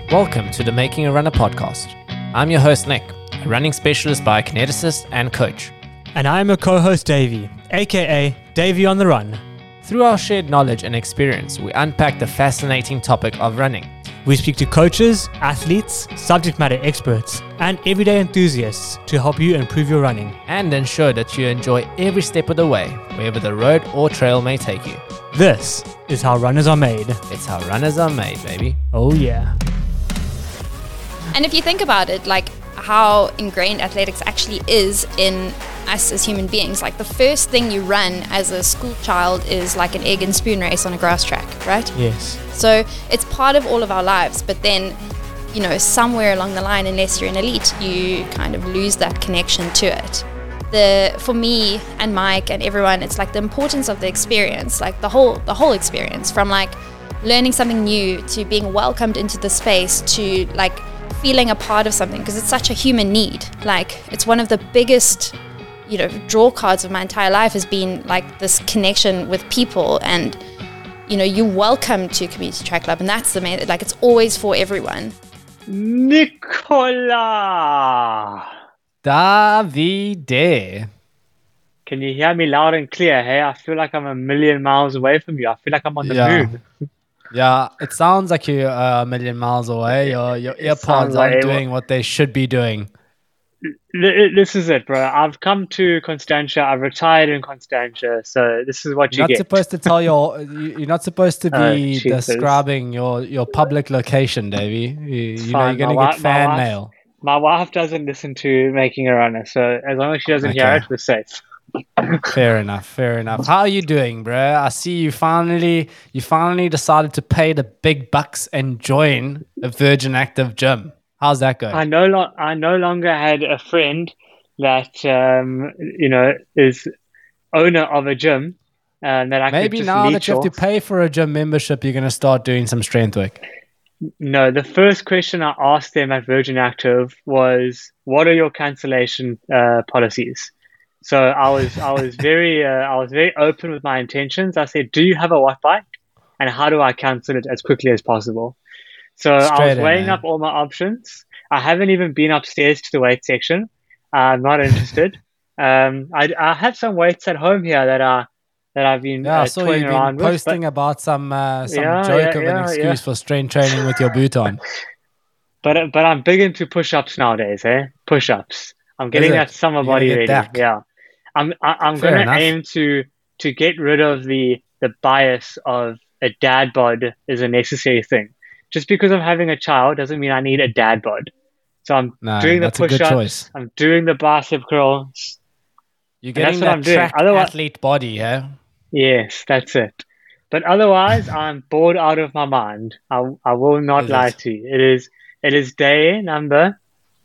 Welcome to the Making a Runner podcast. I'm your host, Nick, a running specialist biokineticist and coach. And I'm a co-host, Davey, aka Davey on the Run. Through our shared knowledge and experience, we unpack the fascinating topic of running. We speak to coaches, athletes, subject matter experts, and everyday enthusiasts to help you improve your running. And ensure that you enjoy every step of the way, wherever the road or trail may take you. This is how runners are made. It's how runners are made, baby. Oh yeah. And if you think about it, like how ingrained athletics actually is in us as human beings, like the first thing you run as a school child is like an egg and spoon race on a grass track, right? Yes. So it's part of all of our lives, but then, you know, somewhere along the line, unless you're an elite, you kind of lose that connection to it. For me and Mike and everyone, it's like the importance of the experience, like the whole experience, from like learning something new to being welcomed into the space to like feeling a part of something, because it's such a human need. Like it's one of the biggest, you know, draw cards of my entire life has been like this connection with people, and you know, you're welcome to community track club, and that's the main, like it's always for everyone. Nicola! Davide. Can you hear me loud and clear? Hey, I feel like I'm a million miles away from you. I feel like I'm on the moon. Yeah, it sounds like you're a million miles away. Your earpods aren't doing what they should be doing. This is it, bro. I've come to Constantia. I've retired in Constantia, so this is what you get. You're not supposed to be describing your public location, Davey. You know, you're going to get fan mail. My wife doesn't listen to Making a Runner, so as long as she doesn't hear it, we're safe. Fair enough. How are you doing, bro? I see you finally decided to pay the big bucks and join a Virgin Active gym. How's that going? I no longer had a friend that is owner of a gym, that I maybe could just now that leech you have off. to pay for a gym membership, you're going to start doing some strength work. No, the first question I asked them at Virgin Active was, "What are your cancellation policies?" So I was very open with my intentions. I said, "Do you have a watt bike, and how do I cancel it as quickly as possible?" So I was weighing up all my options. I haven't even been upstairs to the weight section. I'm not interested. I have some weights at home here that I've been toying around with. Posting about some joke of an excuse for strength training with your boot on. But I'm big into push-ups nowadays, push-ups. I'm getting that summer body ready. Yeah. I'm going to aim to get rid of the bias of a dad bod is a necessary thing. Just because I'm having a child doesn't mean I need a dad bod. So I'm doing the push-ups. I'm doing the bicep curls. You're getting that track athlete body, yeah? Yes, that's it. But otherwise, I'm bored out of my mind. I will not lie to you. It is day number,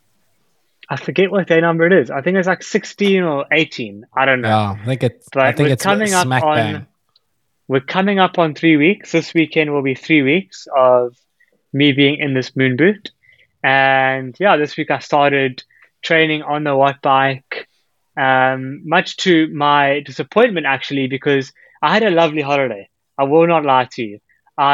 I forget what day number it is. I think it's like 16 or 18. I don't know. Yeah, I think it's smack bang. We're coming up on 3 weeks. This weekend will be 3 weeks of me being in this moon boot. And yeah, this week I started training on the watt bike, much to my disappointment actually, because I had a lovely holiday. I will not lie to you.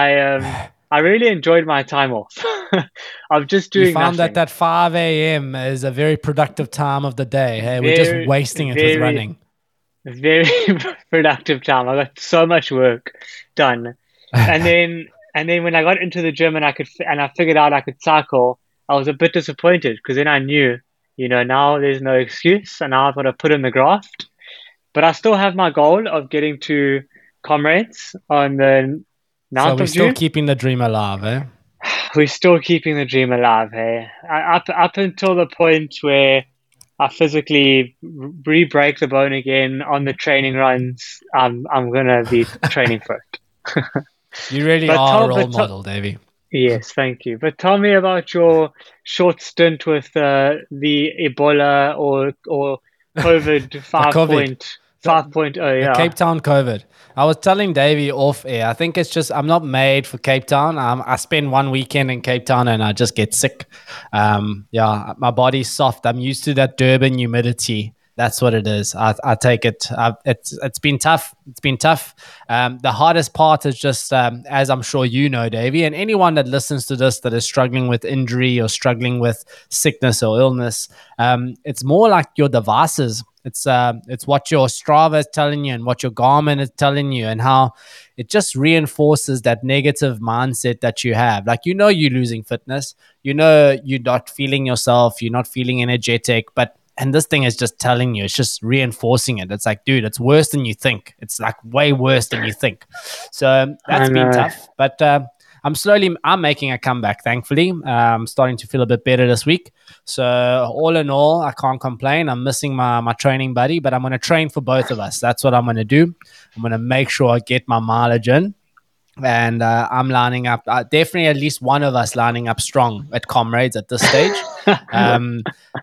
I really enjoyed my time off. I'm just doing nothing. You found that 5 a.m. is a very productive time of the day. Hey, we're just wasting it with running. Very productive time. I got so much work done. And then when I got into the gym and I figured out I could cycle, I was a bit disappointed, because then I knew, now there's no excuse, and now I've got to put in the graft. But I still have my goal of getting to Comrades on the 9th of June. So we're still keeping the dream alive, eh? We're still keeping the dream alive, hey? Up until the point where I physically re-break the bone again on the training runs, I'm going to be training for it. You really are a role model, Davey. Yes, thank you. But tell me about your short stint with the Ebola or COVID 5.0. Yeah, Cape Town COVID. I was telling Davey off air, I think it's just I'm not made for Cape Town. I spend one weekend in Cape Town and I just get sick. My body's soft. I'm used to that Durban humidity That's what it is. I take it. It's been tough. It's been tough. The hardest part is just, as I'm sure you know, Davey, and anyone that listens to this that is struggling with injury or struggling with sickness or illness, it's more like your devices. It's what your Strava is telling you and what your Garmin is telling you, and how it just reinforces that negative mindset that you have. Like, you're losing fitness, you're not feeling yourself, you're not feeling energetic, and this thing is just telling you, it's just reinforcing it. It's like, dude, it's worse than you think. It's like way worse than you think. So that's been tough, but I'm making a comeback, thankfully. I'm starting to feel a bit better this week. So all in all, I can't complain. I'm missing my training buddy, but I'm going to train for both of us. That's what I'm going to do. I'm going to make sure I get my mileage in. And I'm lining up, definitely at least one of us lining up strong at Comrades at this stage. The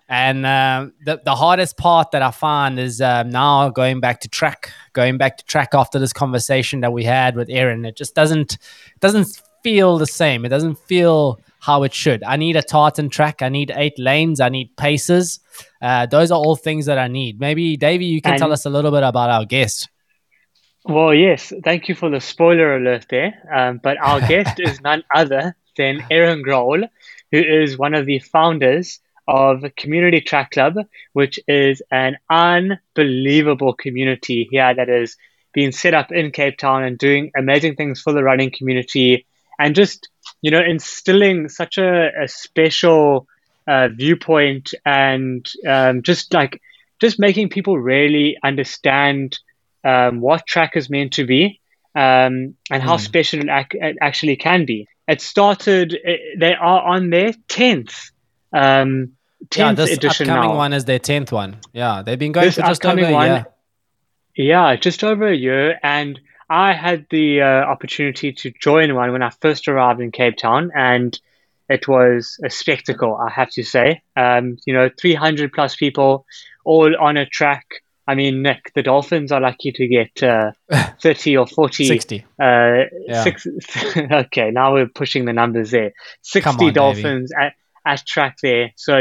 hardest part that I find is now going back to track after this conversation that we had with Aaron. It just doesn't feel the same. It doesn't feel how it should. I need a tartan track. I need 8 lanes. I need paces. Those are all things that I need. Maybe, Davey, you can tell us a little bit about our guest. Well, yes, thank you for the spoiler alert there. But our guest is none other than Aaron Grohl, who is one of the founders of Community Track Club, which is an unbelievable community here that is being set up in Cape Town and doing amazing things for the running community, and just, instilling such a special viewpoint, and just making people really understand what track is meant to be, and how special it actually can be. It started, they are on their 10th this edition upcoming now. One is their 10th one. Yeah, they've been going for just over a year. Yeah, just over a year. And I had the opportunity to join one when I first arrived in Cape Town, and it was a spectacle, I have to say. 300 plus people all on a track. I mean, Nick, the Dolphins are lucky to get 30 or 40. 60. Okay, now we're pushing the numbers there. 60 on, Dolphins at track there. So,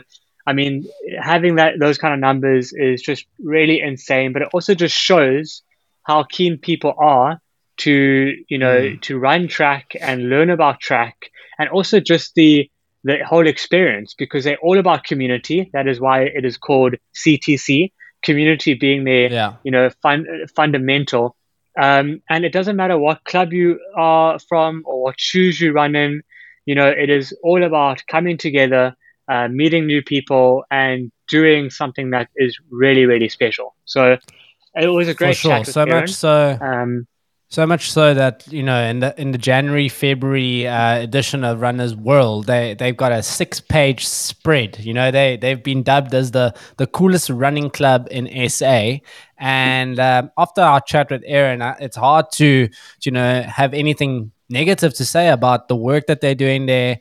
having those kind of numbers is just really insane. But it also just shows how keen people are to run track and learn about track, and also just the whole experience, because they're all about community. That is why it is called CTC. Community being their, fundamental. And it doesn't matter what club you are from or what shoes you run in. It is all about coming together, meeting new people, and doing something that is really, really special. So it was a great chat with Aaron. So much so that, in the January, February edition of Runners World, they've got a 6-page spread. They've been dubbed as the coolest running club in SA. And after our chat with Aaron, it's hard to have anything negative to say about the work that they're doing there,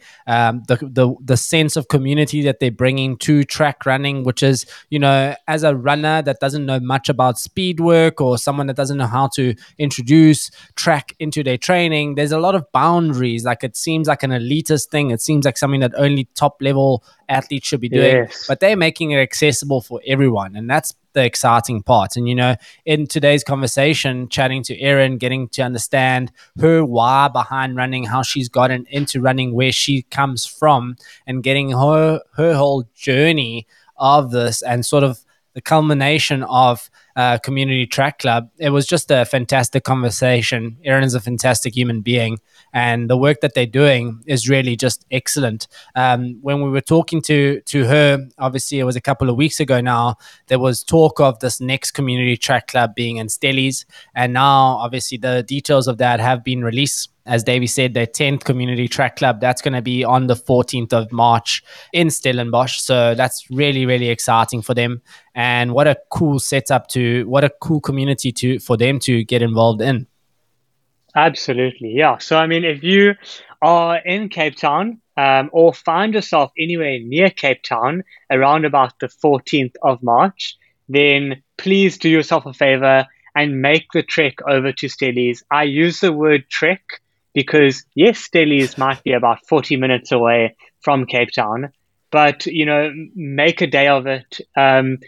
the sense of community that they're bringing to track running, which is, as a runner that doesn't know much about speed work, or someone that doesn't know how to introduce track into their training, there's a lot of boundaries. Like, it seems like an elitist thing. It seems like something that only top level athletes should be doing. Yes. But they're making it accessible for everyone, and that's the exciting part. And in today's conversation, chatting to Erin, getting to understand her why behind running, how she's gotten into running, where she comes from, and getting her whole journey of this, and sort of the culmination of Community Track Club. It was just a fantastic conversation. Erin is a fantastic human being, and the work that they're doing is really just excellent. When we were talking to her, obviously it was a couple of weeks ago now, there was talk of this next Community Track Club being in Stellies, and now obviously the details of that have been released. As Davey said, their 10th Community Track Club, that's going to be on the 14th of March in Stellenbosch. So that's really, really exciting for them. And what a cool setup what a cool community for them to get involved in. Absolutely, yeah. So, if you are in Cape Town, or find yourself anywhere near Cape Town around about the 14th of March, then please do yourself a favor and make the trek over to Stellies. I use the word trek because, yes, Stellies might be about 40 minutes away from Cape Town, but, make a day of it.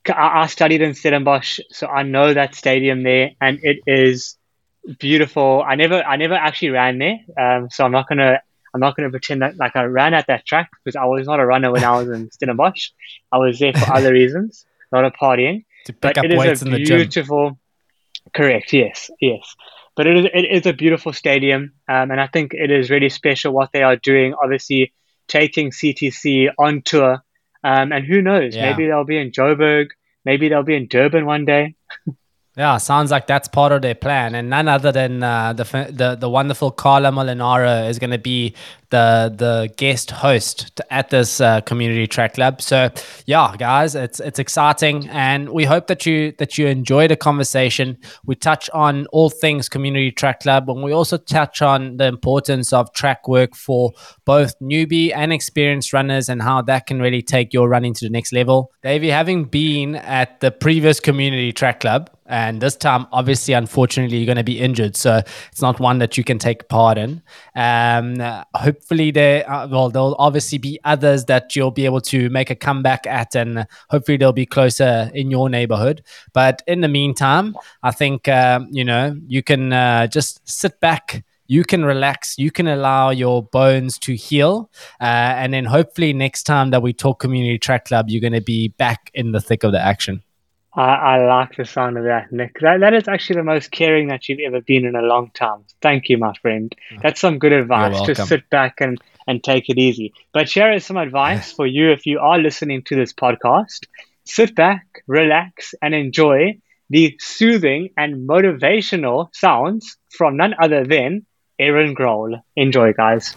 I studied in Stellenbosch, so I know that stadium there, and it is beautiful. I never actually ran there, so I'm not gonna pretend that like I ran at that track, because I was not a runner when I was in Stellenbosch. I was there for other reasons, not a partying. To pick up It weights is a in the gym. beautiful, correct, yes. But it is a beautiful stadium, and I think it is really special what they are doing. Obviously, taking CTC on tour, and who knows, Yeah. maybe they'll be in Joburg, maybe they'll be in Durban one day. Yeah, sounds like that's part of their plan, and none other than the wonderful Carla Molinaro is going to be the guest host at this community track club. So yeah, guys, it's exciting, and we hope that you enjoy the conversation. We touch on all things community track club, and we also touch on the importance of track work for both newbie and experienced runners, and how that can really take your running to the next level. Davey, having been at the previous community track club, and this time, obviously, unfortunately, you're going to be injured, so it's not one that you can take part in. Hopefully, there'll obviously be others that you'll be able to make a comeback at, and hopefully they'll be closer in your neighborhood. But in the meantime, I think you can just sit back. You can relax. You can allow your bones to heal, and then hopefully next time that we talk community track club, you're going to be back in the thick of the action. I like the sound of that, Nick. That is actually the most caring that you've ever been in a long time. Thank you, my friend. That's some good advice. Just sit back and take it easy. But here is some advice for you if you are listening to this podcast. Sit back, relax, and enjoy the soothing and motivational sounds from none other than Aaron Grohl. Enjoy, guys.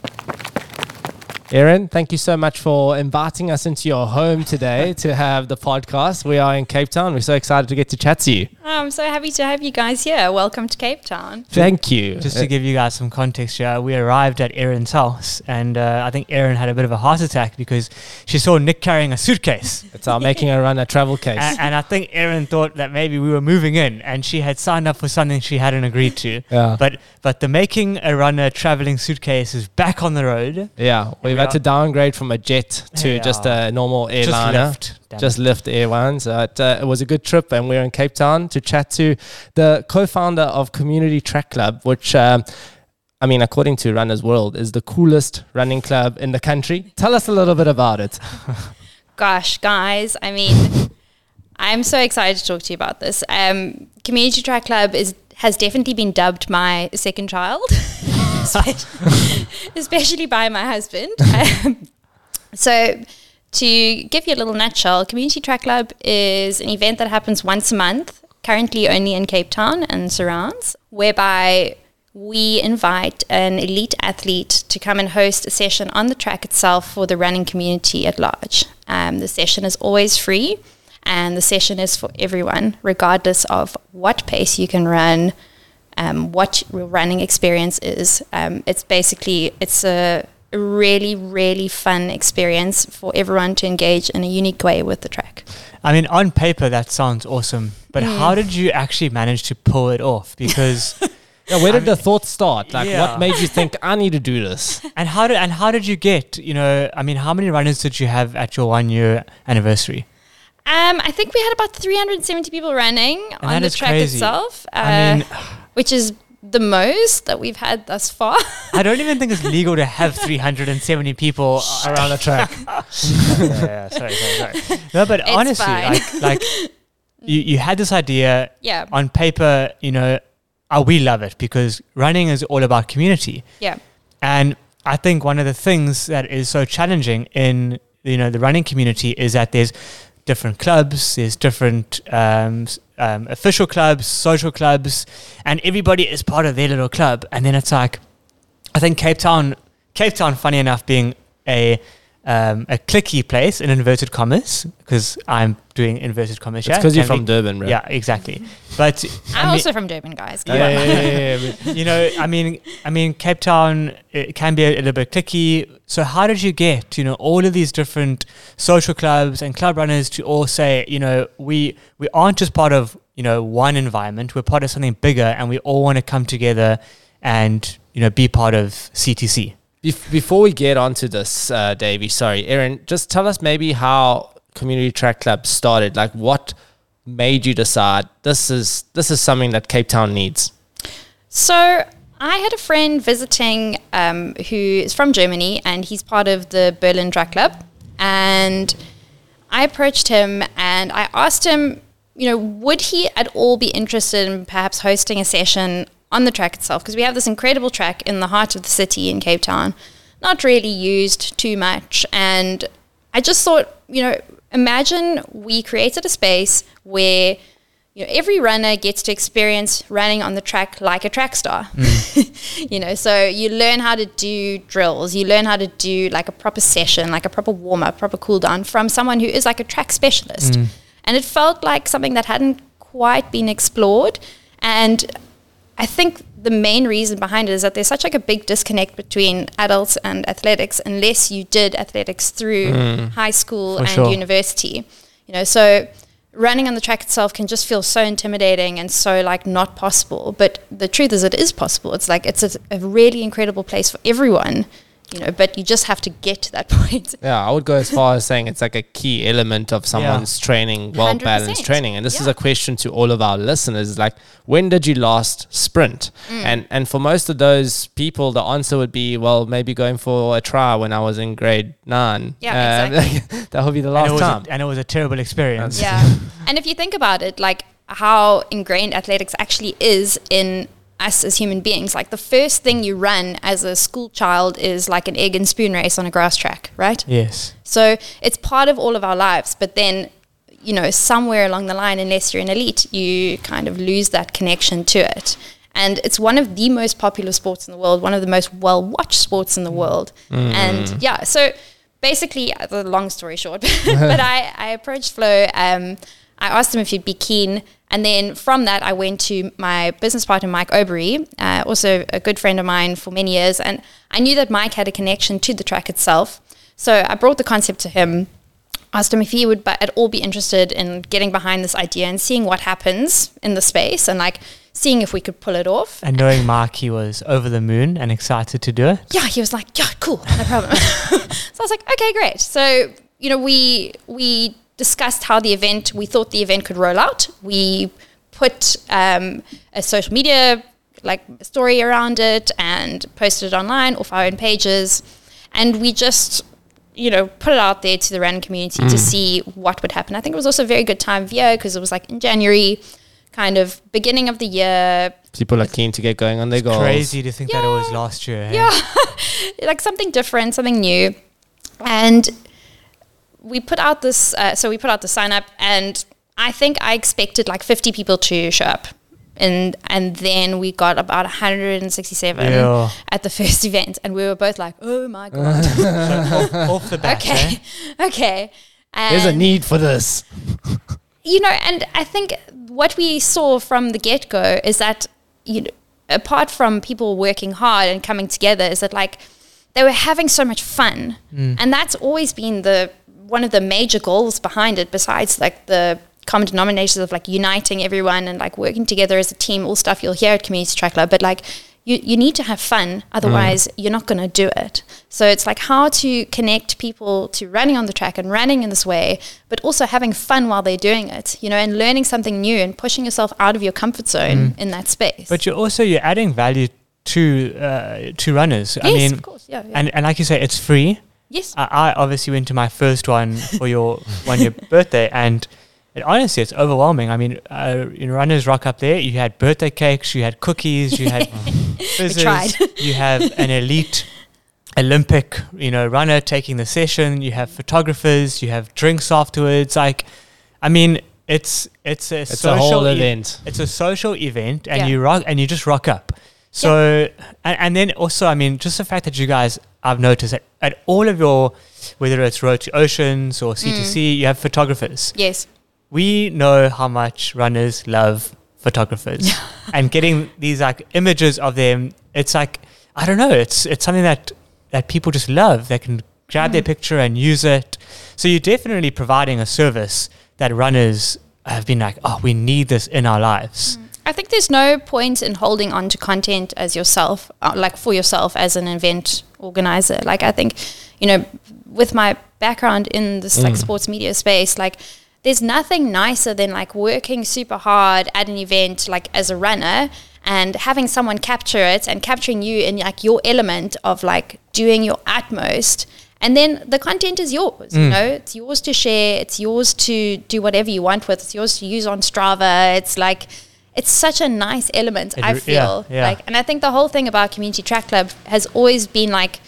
Aaron, thank you so much for inviting us into your home today to have the podcast. We are in Cape Town. We're so excited to get to chat to you. I'm so happy to have you guys here. Welcome to Cape Town. Thank you. Just to give you guys some context here, we arrived at Aaron's house, and I think Aaron had a bit of a heart attack because she saw Nick carrying a suitcase. It's our Making a Runner travel case. And I think Aaron thought that maybe we were moving in, and she had signed up for something she hadn't agreed to. Yeah. But the Making a Runner traveling suitcase is back on the road. Yeah, we've had to downgrade from a jet to just a normal airliner. Just Lift Airlines. It was a good trip, and we're in Cape Town to chat to the co-founder of Community Track Club, which, according to Runners World, is the coolest running club in the country. Tell us a little bit about it. Gosh, guys, I'm so excited to talk to you about this. Community Track Club has definitely been dubbed my second child, especially by my husband. So to give you a little nutshell, Community Track Club is an event that happens once a month, currently only in Cape Town and surrounds, whereby we invite an elite athlete to come and host a session on the track itself for the running community at large. The session is always free, and the session is for everyone, regardless of what pace you can run, what your running experience is. It's a really, really fun experience for everyone to engage in a unique way with the track. On paper, that sounds awesome. But how did you actually manage to pull it off? Because where did the thought start? What made you think I need to do this? And how did you get, how many runners did you have at your 1 year anniversary? I think we had about 370 people running on the track itself, which is the most that we've had thus far. I don't even think it's legal to have 370 people around the track. Sorry. No, but it's honestly, you had this idea. Yeah. On paper, we love it because running is all about community. Yeah. And I think one of the things that is so challenging in the running community is that there's different clubs, there's different official clubs, social clubs, and everybody is part of their little club. And then it's like, I think Cape Town, funny enough, being a cliquey place in inverted commas, because I'm doing inverted commas. It's because you're from Durban, right? Yeah, exactly. But I'm also from Durban, guys. Cape Town, it can be a little bit cliquey. So how did you get, all of these different social clubs and club runners to all say, we aren't just part of, one environment, we're part of something bigger, and we all want to come together and, be part of CTC? Before we get onto this, Davey, sorry, Aaron, just tell us maybe how Community Track Club started? Like, what made you decide this is something that Cape Town needs? So I had a friend visiting who is from Germany, and he's part of the Berlin Track Club. And I approached him and I asked him, would he at all be interested in perhaps hosting a session on the track itself? Because we have this incredible track in the heart of the city in Cape Town, not really used too much. And I just thought, imagine we created a space where every runner gets to experience running on the track like a track star. So you learn how to do drills, you learn how to do like a proper session, like a proper warm-up, proper cool-down from someone who is like a track specialist. And it felt like something that hadn't quite been explored. And I think the main reason behind it is that there's such like a big disconnect between adults and athletics unless you did athletics through high school and university. So running on the track itself can just feel so intimidating and so like not possible. But the truth is it is possible. It's like it's a really incredible place for everyone, but you just have to get to that point. Yeah, I would go as far as saying it's like a key element of someone's training, well-balanced 100%. Training. And this is a question to all of our listeners, like, when did you last sprint? And for most of those people, the answer would be, well, maybe going for a try when I was in grade 9. Yeah, exactly. That would be the last time. And it was a terrible experience. Yeah. And if you think about it, like how ingrained athletics actually is in us as human beings, like the first thing you run as a school child is like an egg and spoon race on a grass track, right? Yes. So it's part of all of our lives, but then, somewhere along the line, unless you're an elite, you kind of lose that connection to it. And it's one of the most popular sports in the world, one of the most well-watched sports in the world. And yeah, so basically, the long story short, but I approached Flo. I asked him if he'd be keen. And then from that, I went to my business partner, Mike Obery, also a good friend of mine for many years. And I knew that Mike had a connection to the track itself. So I brought the concept to him, asked him if he would at all be interested in getting behind this idea and seeing what happens in the space and like seeing if we could pull it off. And knowing Mark, he was over the moon and excited to do it. Yeah, he was like, yeah, cool, no problem. So I was like, okay, great. So, we discussed how we thought the event could roll out. We put a social media story around it and posted it online off our own pages. And we just, put it out there to the running community to see what would happen. I think it was also a very good time of year because it was like in January, kind of beginning of the year. People are keen to get going on their goals. Crazy to think that it was last year. Yeah, like something different, something new. And we put out this, the sign up, and I think I expected like 50 people to show up. And then we got about 167 at the first event. And we were both like, oh my God. So off the bat. Okay. And there's a need for this. And I think what we saw from the get-go is that, apart from people working hard and coming together, is that like they were having so much fun. And that's always been one of the major goals behind it, besides like the common denominators of like uniting everyone and like working together as a team, all stuff you'll hear at Community Track Club. But like you need to have fun, otherwise you're not going to do it. So it's like how to connect people to running on the track and running in this way, but also having fun while they're doing it, and learning something new and pushing yourself out of your comfort zone in that space. But you're adding value to runners. Yes, I mean, of course. Yeah. And like you say, it's free. Yes. I obviously went to my first one for your 1-year birthday, and honestly, it's overwhelming. I mean, runners rock up there. You had birthday cakes, you had cookies, you had fizzes, you have an elite Olympic, runner taking the session. You have photographers, you have drinks afterwards. Like, I mean, it's a social a whole event. It's a social event, and you just rock up. So, and then also, I mean, just the fact that you guys, I've noticed that at all of your, whether it's Road to Oceans or C2C, you have photographers. Yes. We know how much runners love photographers, and getting these like images of them, it's like, I don't know, it's something that people just love. They can grab their picture and use it. So you're definitely providing a service that runners have been like, oh, we need this in our lives. I think there's no point in holding on to content as yourself, like for yourself as an event organizer. Like I think, with my background in this like sports media space, like there's nothing nicer than like working super hard at an event, like as a runner, and having someone capture it and capturing you in like your element of like doing your utmost. And then the content is yours, it's yours to share. It's yours to do whatever you want with. It's yours to use on Strava. It's like, it's such a nice element, I feel. Like, and I think the whole thing about Community Track Club has always been like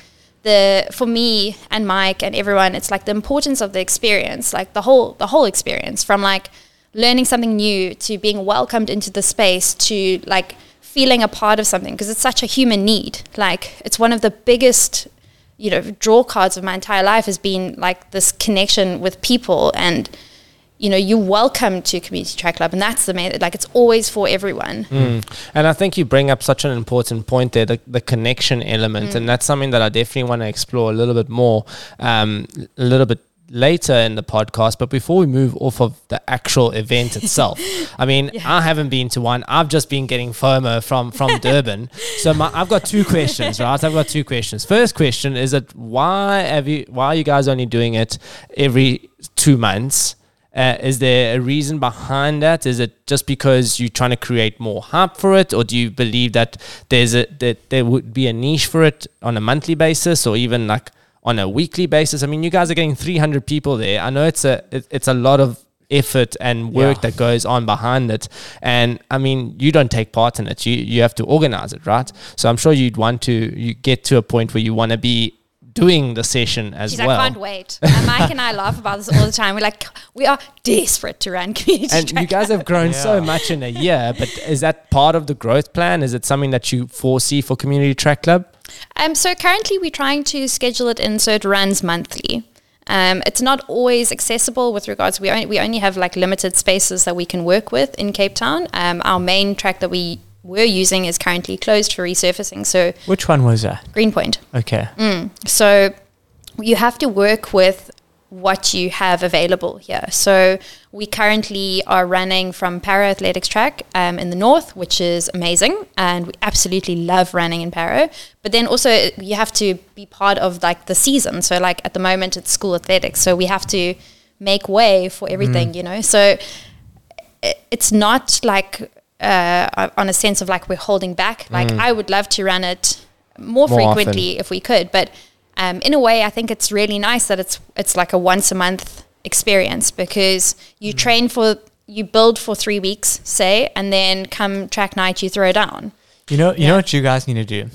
for me and Mike and everyone, it's like the importance of the experience, like the whole experience, from like learning something new to being welcomed into the space to like feeling a part of something, because it's such a human need. Like it's one of the biggest draw cards of my entire life has been like this connection with people, and you're welcome to Community Track Club, and that's the main, like it's always for everyone. And I think you bring up such an important point there, the connection element, and that's something that I definitely want to explore a little bit more, a little bit later in the podcast. But before we move off of the actual event itself, I mean, I haven't been to one. I've just been getting FOMO from Durban. So I've got two questions, right? I've got two questions. First question is that why are you guys only doing it every 2 months? Is there a reason behind that? Is it just because you're trying to create more hype for it, or do you believe that there would be a niche for it on a monthly basis, or even like on a weekly basis? I mean, you guys are getting 300 people there. I know it's a lot of effort and work that goes on behind it, and I mean, you don't take part in it. You have to organize it, right? So I'm sure you get to a point where you want to be doing the session as well. I can't wait. And Mike and I laugh about this all the time. We're like, we are desperate to run Community And Track you guys have grown so much in a year, but is that part of the growth plan? Is it something that you foresee for Community Track Club? So currently we're trying to schedule it in so it runs monthly. It's not always accessible with regards, we only have like limited spaces that we can work with in Cape Town. Our main track that we were using is currently closed for resurfacing. So which one was that? Greenpoint. Okay. So you have to work with what you have available here. So we currently are running from Para Athletics Track in the north, which is amazing, and we absolutely love running in Para. But then also you have to be part of like the season. So like at the moment it's school athletics, so we have to make way for everything, So it's not like on a sense of like we're holding back. Like I would love to run it more frequently often if we could, but in a way I think it's really nice that it's like a once a month experience, because you you build for 3 weeks, say, and then come track night you throw down. You know what you guys need to do?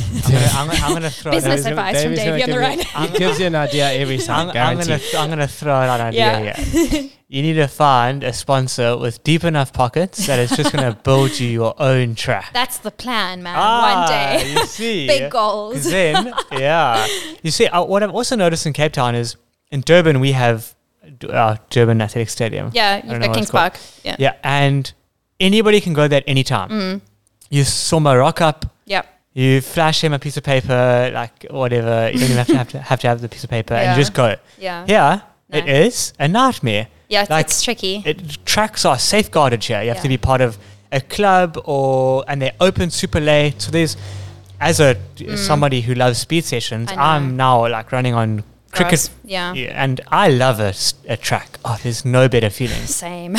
I'm gonna throw business advice from Davey on the right. He gives you an idea every time. I'm gonna throw out an idea here. You need to find a sponsor with deep enough pockets that is just gonna build you your own track. That's the plan, man. One day, you see, big goals. Then, you see, what I've also noticed in Cape Town is in Durban we have Durban Athletic Stadium. Yeah, you've got Kings Park. Yeah, and anybody can go there at any time. You Soma rock up. Yep. You flash him a piece of paper, like whatever. You don't even have to have the piece of paper, and you just go. Yeah. Yeah. No. It is a nightmare. Yeah, it's tricky. Tracks are safeguarded here. You have to be part of a club, and they're open super late. So there's, as somebody who loves speed sessions, I'm now like running on cricket. Yeah. And I love a track. Oh, there's no better feeling. Same.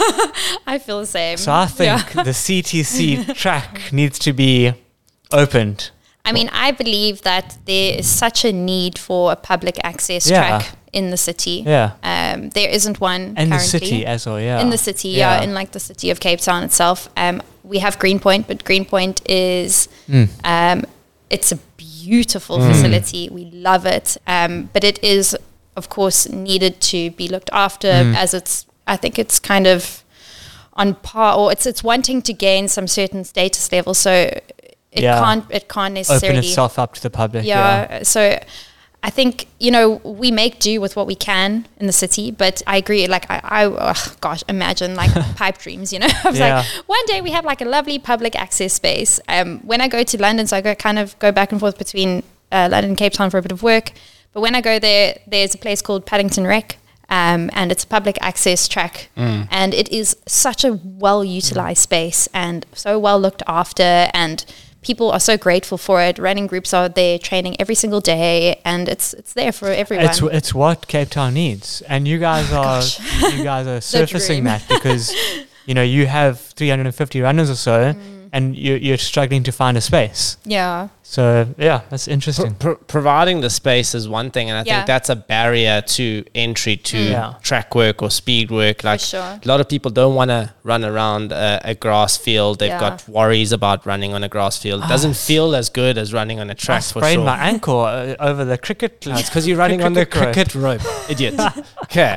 I feel the same. So I think the CTC track needs to be opened. I mean, I believe that there is such a need for a public access track in the city. Yeah. There isn't one in currently. The city as well, In the city, in like the city of Cape Town itself. We have Greenpoint, but Greenpoint is it's a beautiful facility. We love it. But it is, of course, needed to be looked after as I think it's kind of on par, or it's wanting to gain some certain status level. So it can't necessarily open itself up to the public. So I think, we make do with what we can in the city, but I agree, like imagine like pipe dreams, I was like, one day we have like a lovely public access space. When I go to London, so I go back and forth between London and Cape Town for a bit of work, but when I go there, there's a place called Paddington Rec, and it's a public access track, and it is such a well utilized space and so well looked after, and people are so grateful for it. Running groups are there training every single day, and it's there for everyone. It's what Cape Town needs, and you guys are surfacing that, because you have 350 runners or so, and you're struggling to find a space. Yeah. So that's interesting. Providing the space is one thing, and I think that's a barrier to entry to track work or speed work. Like a lot of people don't want to run around a grass field. They've got worries about running on a grass field. It doesn't feel as good as running on a track. I sprained my ankle over the cricket. No, it's because you're running on the cricket rope, idiot. Okay,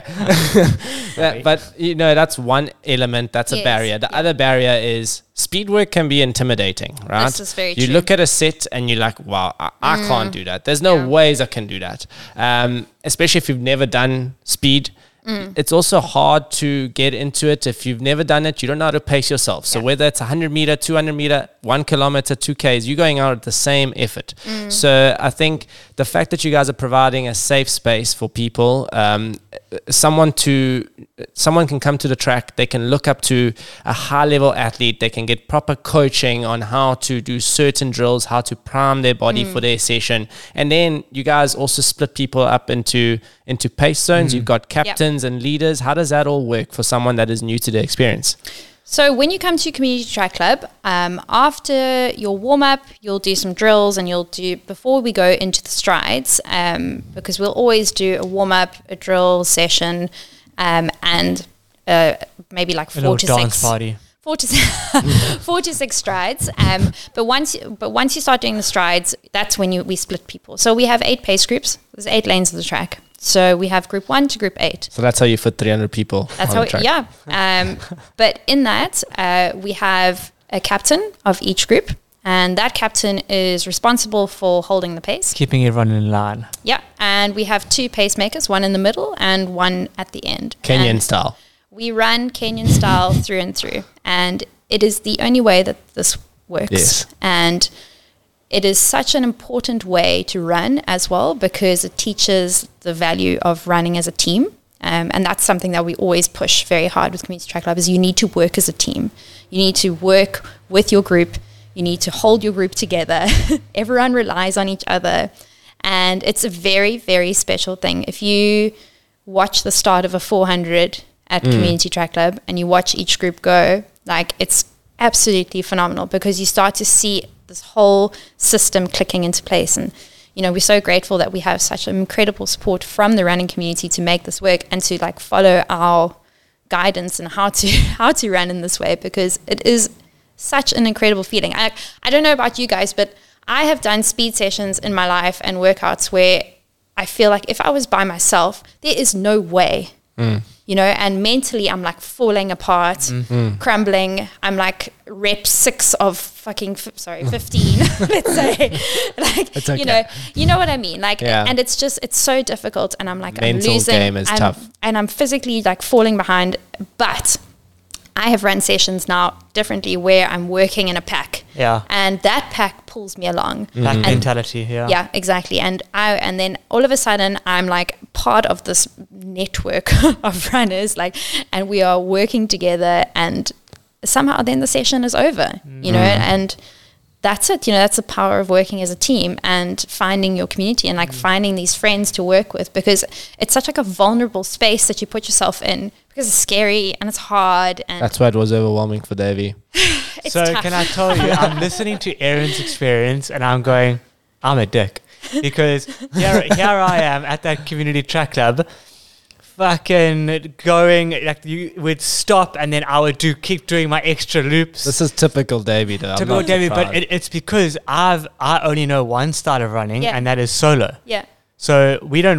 but that's one element. That's a barrier. The other barrier is speed work can be intimidating, right? This is very true. You look at a set and you're like, wow, I can't do that. There's no ways I can do that. Especially if you've never done speed. It's also hard to get into it. If you've never done it, you don't know how to pace yourself. So whether it's 100 meter, 200 meter, 1 kilometer, 2Ks, you're going out at the same effort. So I think the fact that you guys are providing a safe space for people, someone can come to the track, they can look up to a high level athlete, they can get proper coaching on how to do certain drills, how to prime their body for their session. And then you guys also split people up into pace zones. You've got captains and leaders. How does that all work for someone that is new to the experience? So when you come to Community Track Club, after your warm-up, you'll do some drills, and before we go into the strides, because we'll always do a warm-up, a drill session, and maybe like 4 to 6. Dance party. 4 to 6 strides. But once you start doing the strides, that's when we split people. So we have 8 pace groups. There's 8 lanes of the track. So we have group 1 to group 8. So that's how you fit 300 people. That's how, but in that, we have a captain of each group, and that captain is responsible for holding the pace, keeping everyone in line. Yeah, and we have 2 pacemakers, one in the middle and one at the end. Kenyan style. We run Kenyan style through and through, and it is the only way that this works. Yes. And it is such an important way to run as well, because it teaches the value of running as a team. And that's something that we always push very hard with Community Track Club, is you need to work as a team. You need to work with your group. You need to hold your group together. Everyone relies on each other. And it's a very, very special thing. If you watch the start of a 400 at Community Track Club and you watch each group go, like, it's absolutely phenomenal, because you start to see this whole system clicking into place. And we're so grateful that we have such incredible support from the running community to make this work and to follow our guidance and how to run in this way, because it is such an incredible feeling. I don't know about you guys, but I have done speed sessions in my life and workouts where I feel like if I was by myself, there is no way. And mentally I'm falling apart, crumbling. I'm rep 6 of 15, let's say. It's okay. You know what I mean? And it's so difficult, and I'm mental I'm losing. Game is tough. And I'm physically falling behind. But I have run sessions now differently where I'm working in a pack. Yeah. And that pack pulls me along. Pack mentality, yeah. Yeah, exactly. And then all of a sudden I'm part of this network of runners, and we are working together, and somehow then the session is over, and that's it. That's the power of working as a team and finding your community and finding these friends to work with, because it's such a vulnerable space that you put yourself in, because it's scary and it's hard. And that's why it was overwhelming for Davey. So tough. Can I tell you, I'm listening to Aaron's experience and I'm going, I'm a dick, because here I am at that Community Track Club, fucking going, you would stop and then I would keep doing my extra loops. This is typical Davey though. Typical Davey, but it's because I only know one style of running, and that is solo. Yeah. So we don't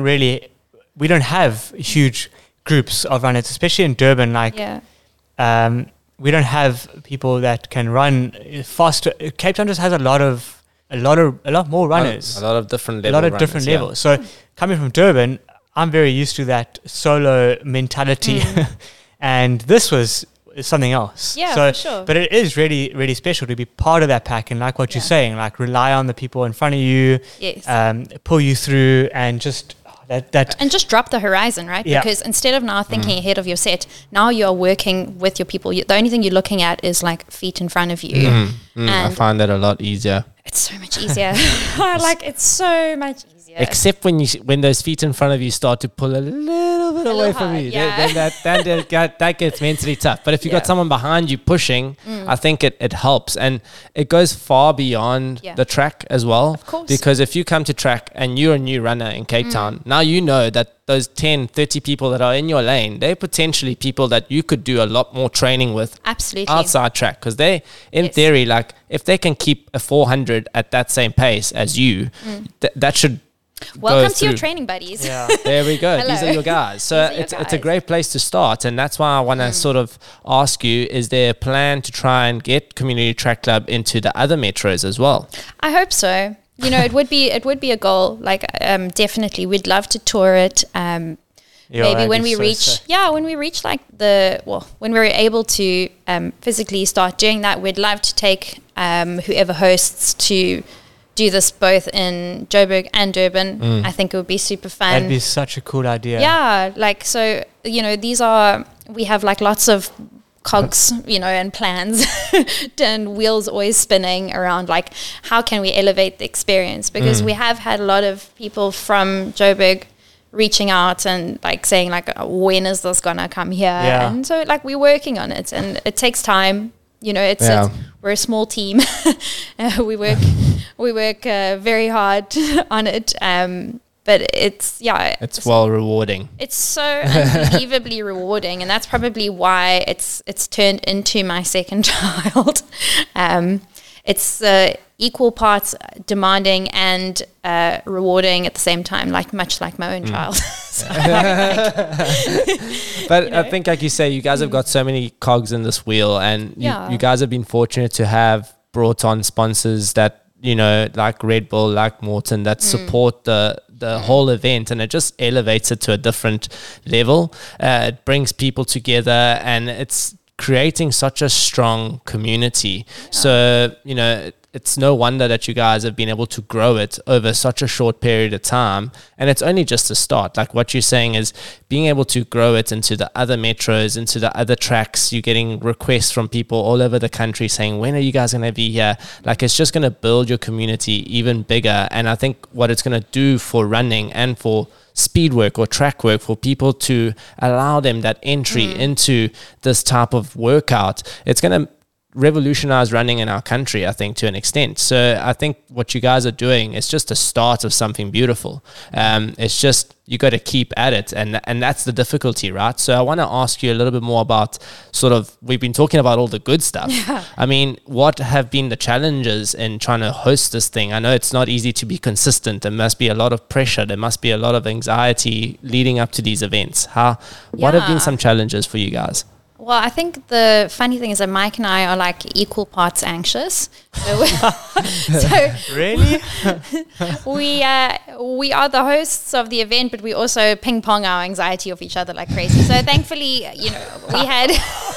have huge groups of runners, especially in Durban. We don't have people that can run faster. Cape Town just has a lot more runners. A lot of different levels. A lot of different levels. So coming from Durban, I'm very used to that solo mentality, and this was something else. Yeah, for sure. But it is really, really special to be part of that pack, and like what you're saying, rely on the people in front of you, yes, pull you through, and just And just drop the horizon, right? Yeah. Because instead of now thinking ahead of your set, now you're working with your people. The only thing you're looking at is like feet in front of you. And I find that a lot easier. It's so much easier. It's so much easier. Except when those feet in front of you start to pull a little bit away from you, then that gets mentally tough. But if you've got someone behind you pushing, I think it helps. And it goes far beyond the track as well. Of course. Because if you come to track and you're a new runner in Cape Town, now you know that those 10, 30 people that are in your lane, they're potentially people that you could do a lot more training with. Absolutely. Outside track. Because they, in theory, like if they can keep a 400 at that same pace as you, that should welcome to your training buddies. Yeah. There we go. These are your guys. So it's a great place to start. And that's why I want to sort of ask you, is there a plan to try and get Community Track Club into the other metros as well? I hope so. You know, it would be a goal. Like, definitely, we'd love to tour it. Maybe when we reach, when we reach like when we're able to physically start doing that, we'd love to take whoever hosts to do this both in Joburg and Durban. I think it would be super fun. That'd be such a cool idea. Yeah, like, so, you know, we have like lots of cogs, you know, and plans and wheels always spinning around, like, how can we elevate the experience? Because we have had a lot of people from Joburg reaching out and like saying like, when is this gonna come here? And so like we're working on it, and it takes time. You know, we're a small team. We work very hard on it. But it's well rewarding. It's so unbelievably rewarding, and that's probably why it's turned into my second child. It's equal parts demanding and rewarding at the same time, much like my own child. But I think, like you say, you guys have got so many cogs in this wheel, and you guys have been fortunate to have brought on sponsors that, you know, like Red Bull, like Morton, that support the whole event, and it just elevates it to a different level. It brings people together, and it's creating such a strong community. So, you know, it's no wonder that you guys have been able to grow it over such a short period of time. And it's only just a start. Like what you're saying is being able to grow it into the other metros, into the other tracks. You're getting requests from people all over the country saying, when are you guys going to be here? Like, it's just going to build your community even bigger. And I think what it's going to do for running and for speed work or track work, for people to allow them that entry into this type of workout, it's going to revolutionize running in our country, I think, to an extent. So I think what you guys are doing is just a start of something beautiful. It's just, you got to keep at it, and that's the difficulty, right? So I want to ask you a little bit more about sort of, we've been talking about all the good stuff. I mean, what have been the challenges in trying to host this thing? I know it's not easy to be consistent. There must be a lot of pressure. There must be a lot of anxiety leading up to these events. What have been some challenges for you guys? Well, I think the funny thing is that Mike and I are like equal parts anxious. So really? we are the hosts of the event, but we also ping pong our anxiety off each other like crazy. So thankfully, you know, we had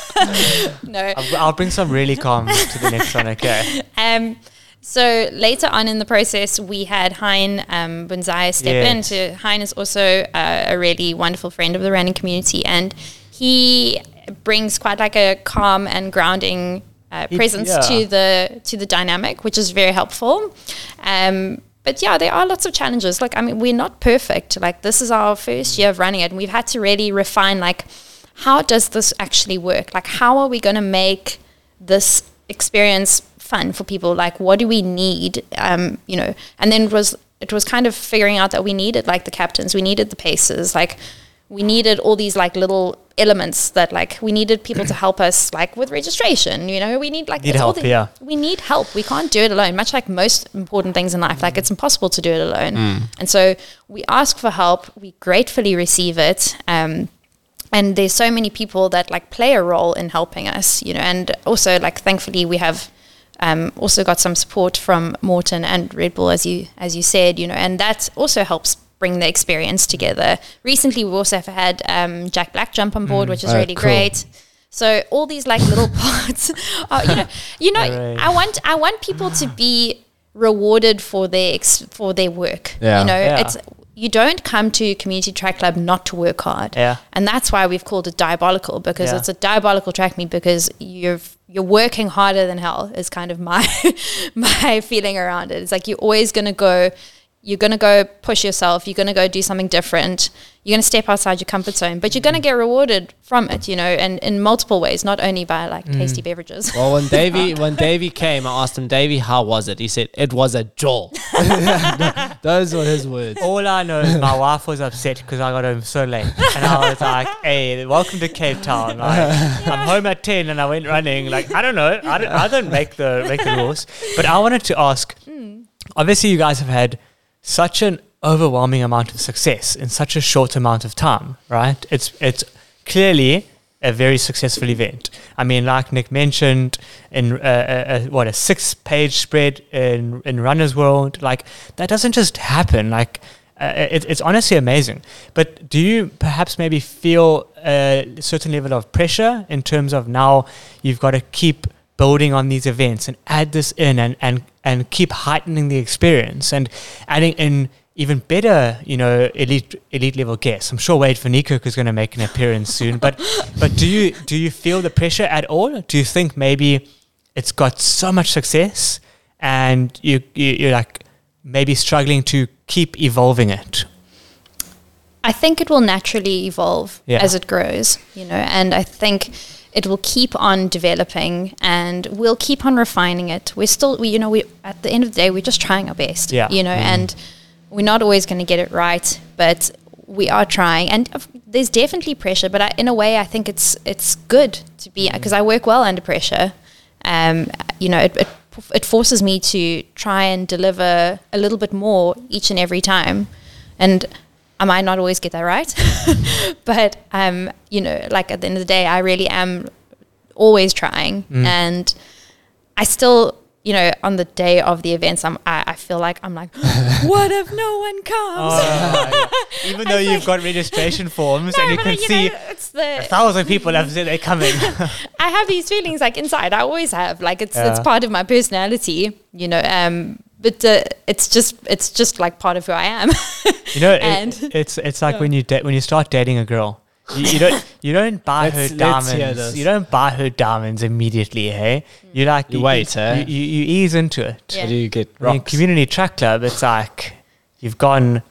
no. I'll bring some really calm to the next one. Okay. So later on in the process, we had Hein Bunzai step in. So Hein is also a really wonderful friend of the running community, and he brings quite like a calm and grounding presence to the dynamic, which is very helpful. But yeah, there are lots of challenges. Like, I mean, we're not perfect. Like, this is our first year of running it, and we've had to really refine, like, how does this actually work? Like, how are we going to make this experience fun for people? Like, what do we need? You know, and then it was kind of figuring out that we needed like the captains, we needed the pacers, like we needed all these like little elements that like we needed people to help us like with registration. You know, we need like we need help. We can't do it alone. Much like most important things in life, like it's impossible to do it alone. And so we ask for help. We gratefully receive it. And there's so many people that like play a role in helping us. You know, and also like thankfully we have also got some support from Morton and Red Bull, as you said. You know, and that also helps bring the experience together. Recently, we also have had Jack Black jump on board, which is really great. So all these like little parts, you know, I want people to be rewarded for their work. You know, it's you don't come to Community Track Club not to work hard. Yeah. And that's why we've called it diabolical, because it's a diabolical track meet, because you're working harder than hell is kind of my my feeling around it. It's like you're always going to go push yourself. You're going to go do something different. You're going to step outside your comfort zone, but you're going to get rewarded from it, and in multiple ways, not only by like tasty beverages. Well, when Davey came, I asked him, Davey, how was it? He said, it was a jolt. Those were his words. All I know is my wife was upset because I got home so late. And I was like, hey, welcome to Cape Town. Like, I'm home at 10 and I went running. Like, I don't know. I don't make the rules. But I wanted to ask, obviously you guys have had such an overwhelming amount of success in such a short amount of time, right? It's clearly a very successful event. I mean, like Nick mentioned, in a 6-page spread in Runner's World, like that doesn't just happen. Like it's honestly amazing. But do you perhaps maybe feel a certain level of pressure in terms of now you've got to keep building on these events and add this in and keep heightening the experience and adding in even better, elite level guests? I'm sure Wade van Niekerk is going to make an appearance soon. But do you feel the pressure at all? Do you think maybe it's got so much success and you're like maybe struggling to keep evolving it? I think it will naturally evolve as it grows, and I think it will keep on developing and we'll keep on refining it. We're still, we at the end of the day, we're just trying our best, and we're not always going to get it right, but we are trying. And there's definitely pressure, but in a way, I think it's good to be, because I work well under pressure. It forces me to try and deliver a little bit more each and every time. And I might not always get that right, but, like at the end of the day, I really am always trying. And I still, on the day of the events, I feel like I'm like, what if no one comes? Even though you've got registration forms and you can see 1,000 people have said they're coming. I have these feelings like inside. I always have, like it's part of my personality, but it's just like part of who I am. It's like when you start dating a girl, you don't buy her diamonds. You don't buy her diamonds immediately, hey? You wait, you ease into it. Yeah. So do you get rocks? In Community Track Club, it's like you've gone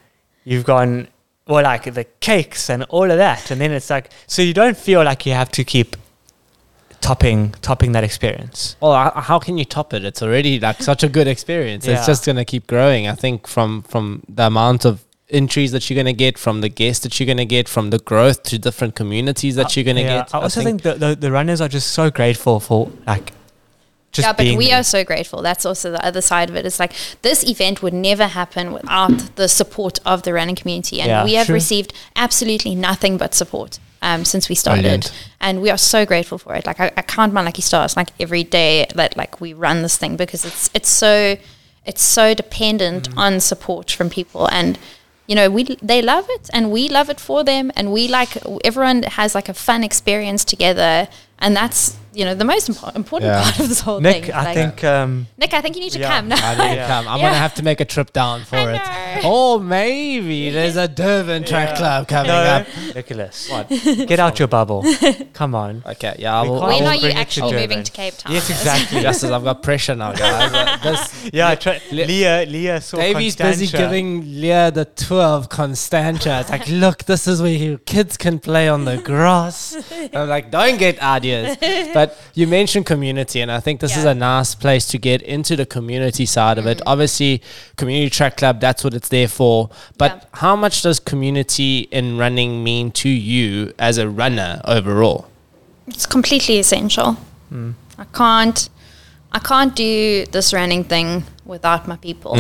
well, like the cakes and all of that, and then it's like, so you don't feel like you have to keep topping that experience. Well, how can you top it? It's already like such a good experience. It's just going to keep growing. I think from the amount of entries that you're going to get, from the guests that you're going to get, from the growth to different communities that you're going to get. I also think the runners are just so grateful for like just but we there. are so grateful. That's also the other side of it. It's like this event would never happen without the support of the running community, and we have received absolutely nothing but support since we started. Brilliant. And we are so grateful for it. Like I count my lucky stars like every day that like we run this thing, because it's so dependent on support from people. And they love it and we love it for them, and everyone has like a fun experience together, and that's the most important part of this whole thing. Nick, I think you need to come now. I need to come. I'm going to have to make a trip down for it. Or maybe there's a Durban Track Club coming up. Nicholas, get out your bubble. Come on. Okay, yeah. When are you actually moving to Cape Town? Yes, exactly. Just as I've got pressure now, guys. Leah saw Davey's Constantia. busy giving Leah the tour of Constantia. It's like, look, this is where your kids can play on the grass. I'm like, don't get ideas. But you mentioned community, and I think this is a nice place to get into the community side of it. Obviously, Community Track Club, that's what it's there for. But how much does community in running mean to you as a runner overall? It's completely essential. I can't do this running thing without my people.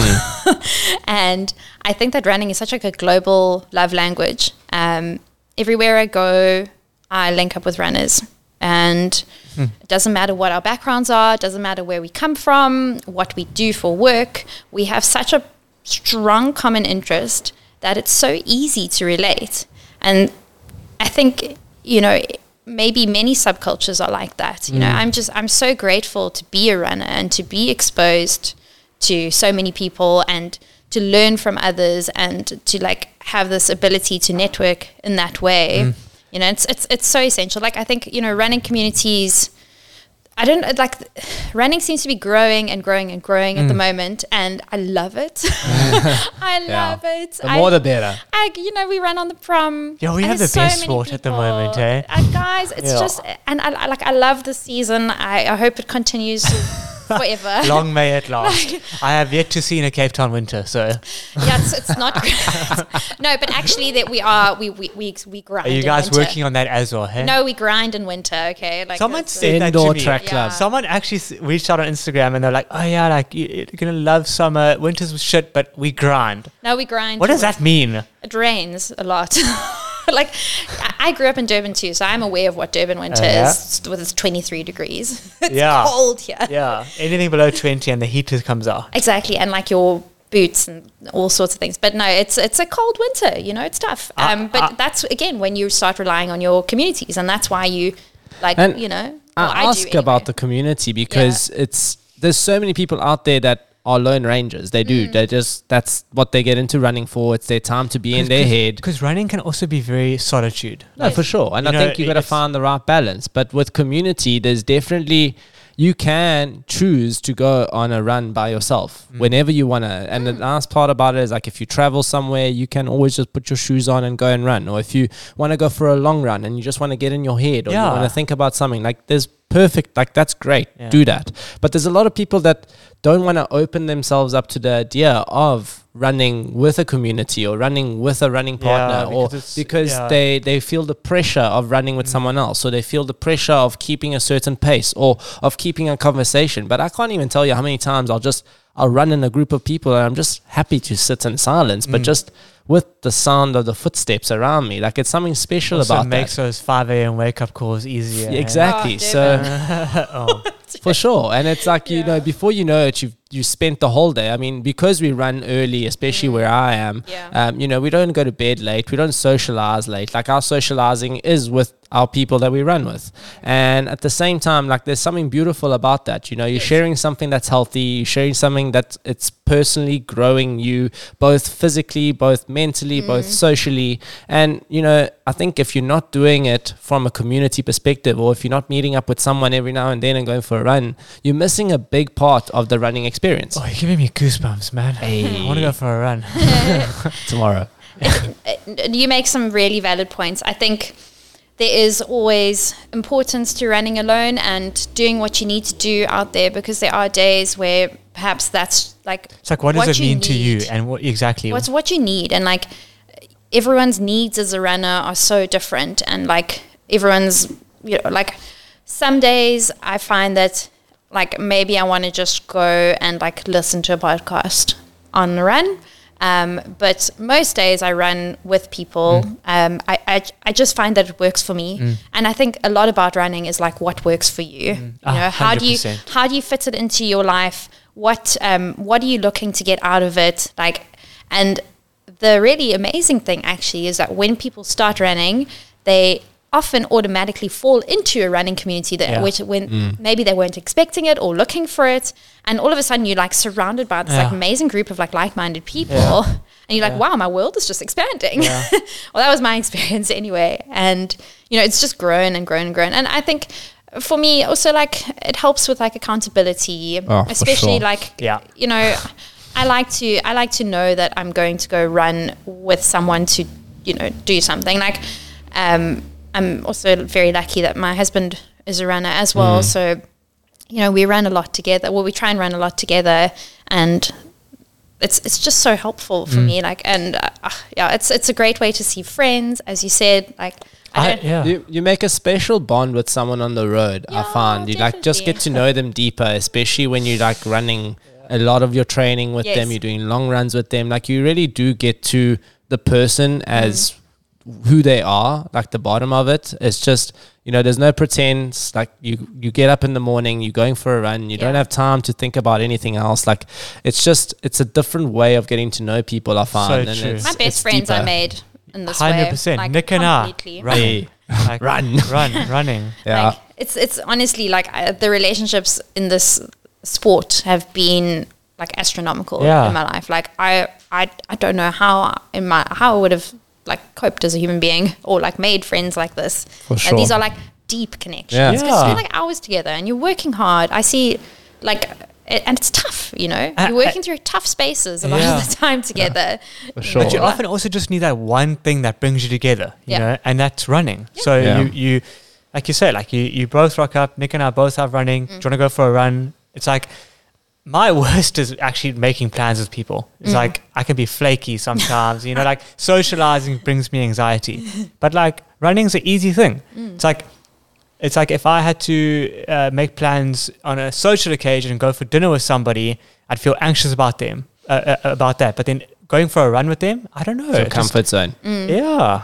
And I think that running is such like a global love language. Everywhere I go, I link up with runners. And it doesn't matter what our backgrounds are, it doesn't matter where we come from, what we do for work. We have such a strong common interest that it's so easy to relate. And I think, maybe many subcultures are like that. I'm so grateful to be a runner and to be exposed to so many people and to learn from others and to like have this ability to network in that way. You know, it's so essential. Like I think, you know, running communities, running seems to be growing and growing and growing at the moment, and I love it. I love it. The more the better. You know, we run on the prom. Yeah, we have the best sport at the moment, eh? Guys, it's just, and I love this season. I hope it continues forever. Long may it last. I have yet to see in a Cape Town winter, so yeah, it's not great. No, but actually that we grind. Are you guys working on that as well? Hey? No, we grind in winter. Okay, like someone said that to indoor me. track club. Someone actually reached out on Instagram and they're like, "Oh yeah, like you're gonna love summer. Winter's shit, but we grind." No, we grind. What does that mean? It rains a lot. Like I grew up in Durban too, so I'm aware of what Durban winter is with its 23 degrees. It's cold here. Yeah, anything below 20 and the heat comes out. Exactly, and like your boots and all sorts of things. But no, it's a cold winter. You know, it's tough. But that's again when you start relying on your communities, and that's why you like and you know. I ask about the community because there's so many people out there that are lone rangers. They do. They just, that's what they get into running for. It's their time to be in their head. Because running can also be very solitude. No, for sure. And I think you got to find the right balance. But with community, there's definitely, you can choose to go on a run by yourself whenever you want to. And the nice part about it is like if you travel somewhere, you can always just put your shoes on and go and run. Or if you want to go for a long run and you just want to get in your head or you want to think about something, like there's perfect, like that's great, do that. But there's a lot of people that don't want to open themselves up to the idea of running with a community or running with a running partner because they feel the pressure of running with someone else, so they feel the pressure of keeping a certain pace or of keeping a conversation. But I can't even tell you how many times I'll run in a group of people and I'm just happy to sit in silence, but just with the sound of the footsteps around me, like it's something special also about that. Makes those 5 a.m. wake up calls easier. Exactly. For sure. And it's like, you know, before you know it, you spent the whole day. I mean, because we run early, especially where I am, you know, we don't go to bed late. We don't socialize late. Like our socializing is with our people that we run with. And at the same time, like there's something beautiful about that. You know, you're sharing something that's healthy. You're sharing something that it's personally growing you, both physically, both mentally, both socially. And, you know, I think if you're not doing it from a community perspective, or if you're not meeting up with someone every now and then and going for a run, you're missing a big part of the running experience. Oh, you're giving me goosebumps, man. Hey. I want to go for a run tomorrow. You make some really valid points. I think there is always importance to running alone and doing what you need to do out there, because there are days where perhaps that's like, it's like, what does it mean to you, and what exactly? What's what you need, and like everyone's needs as a runner are so different, and like everyone's, you know, like some days I find that like maybe I want to just go and like listen to a podcast on the run. But most days I run with people. I just find that it works for me. And I think a lot about running is like what works for you. You know, how do you fit it into your life? What are you looking to get out of it? Like, and the really amazing thing actually is that when people start running, they often automatically fall into a running community which when maybe they weren't expecting it or looking for it, and all of a sudden you're like surrounded by this like amazing group of like like-minded people, and you're like, wow, my world is just expanding. Well, that was my experience anyway, and you know, it's just grown and grown and grown. And I think for me also, like, it helps with like accountability, especially like you know, I like to know that I'm going to go run with someone to, you know, do something. Like I'm also very lucky that my husband is a runner as well. So, you know, we run a lot together. Well, we try and run a lot together, and it's just so helpful for me. Like, and it's a great way to see friends, as you said. Like, you make a special bond with someone on the road. I find you like just get to know them deeper, especially when you're like running a lot of your training with them. You're doing long runs with them. Like, you really do get to the person as who they are, like the bottom of it. It's just, you know, there's no pretense. Like you get up in the morning, you're going for a run, you don't have time to think about anything else. Like it's a different way of getting to know people, I find. So and true. My best friends deeper. I made in this 100%. way. Like, Nick and I running. Like, running. Yeah. Like, it's honestly like the relationships in this sport have been like astronomical in my life. Like I don't know how I would have like coped as a human being or like made friends like this. For sure. These are like deep connections because you spend like hours together and you're working hard. I see like, and it's tough, you know, you're working through tough spaces a lot of the time together. For sure. But you often also just need that one thing that brings you together, you know, and that's running. So you like you said, like you both rock up, Nick and I both have running. Do you want to go for a run? It's like, my worst is actually making plans with people. It's like, I can be flaky sometimes, you know, like socializing brings me anxiety. But like running's an easy thing. It's like if I had to make plans on a social occasion and go for dinner with somebody, I'd feel anxious about them, about that. But then going for a run with them, I don't know. It's a comfort zone. Yeah.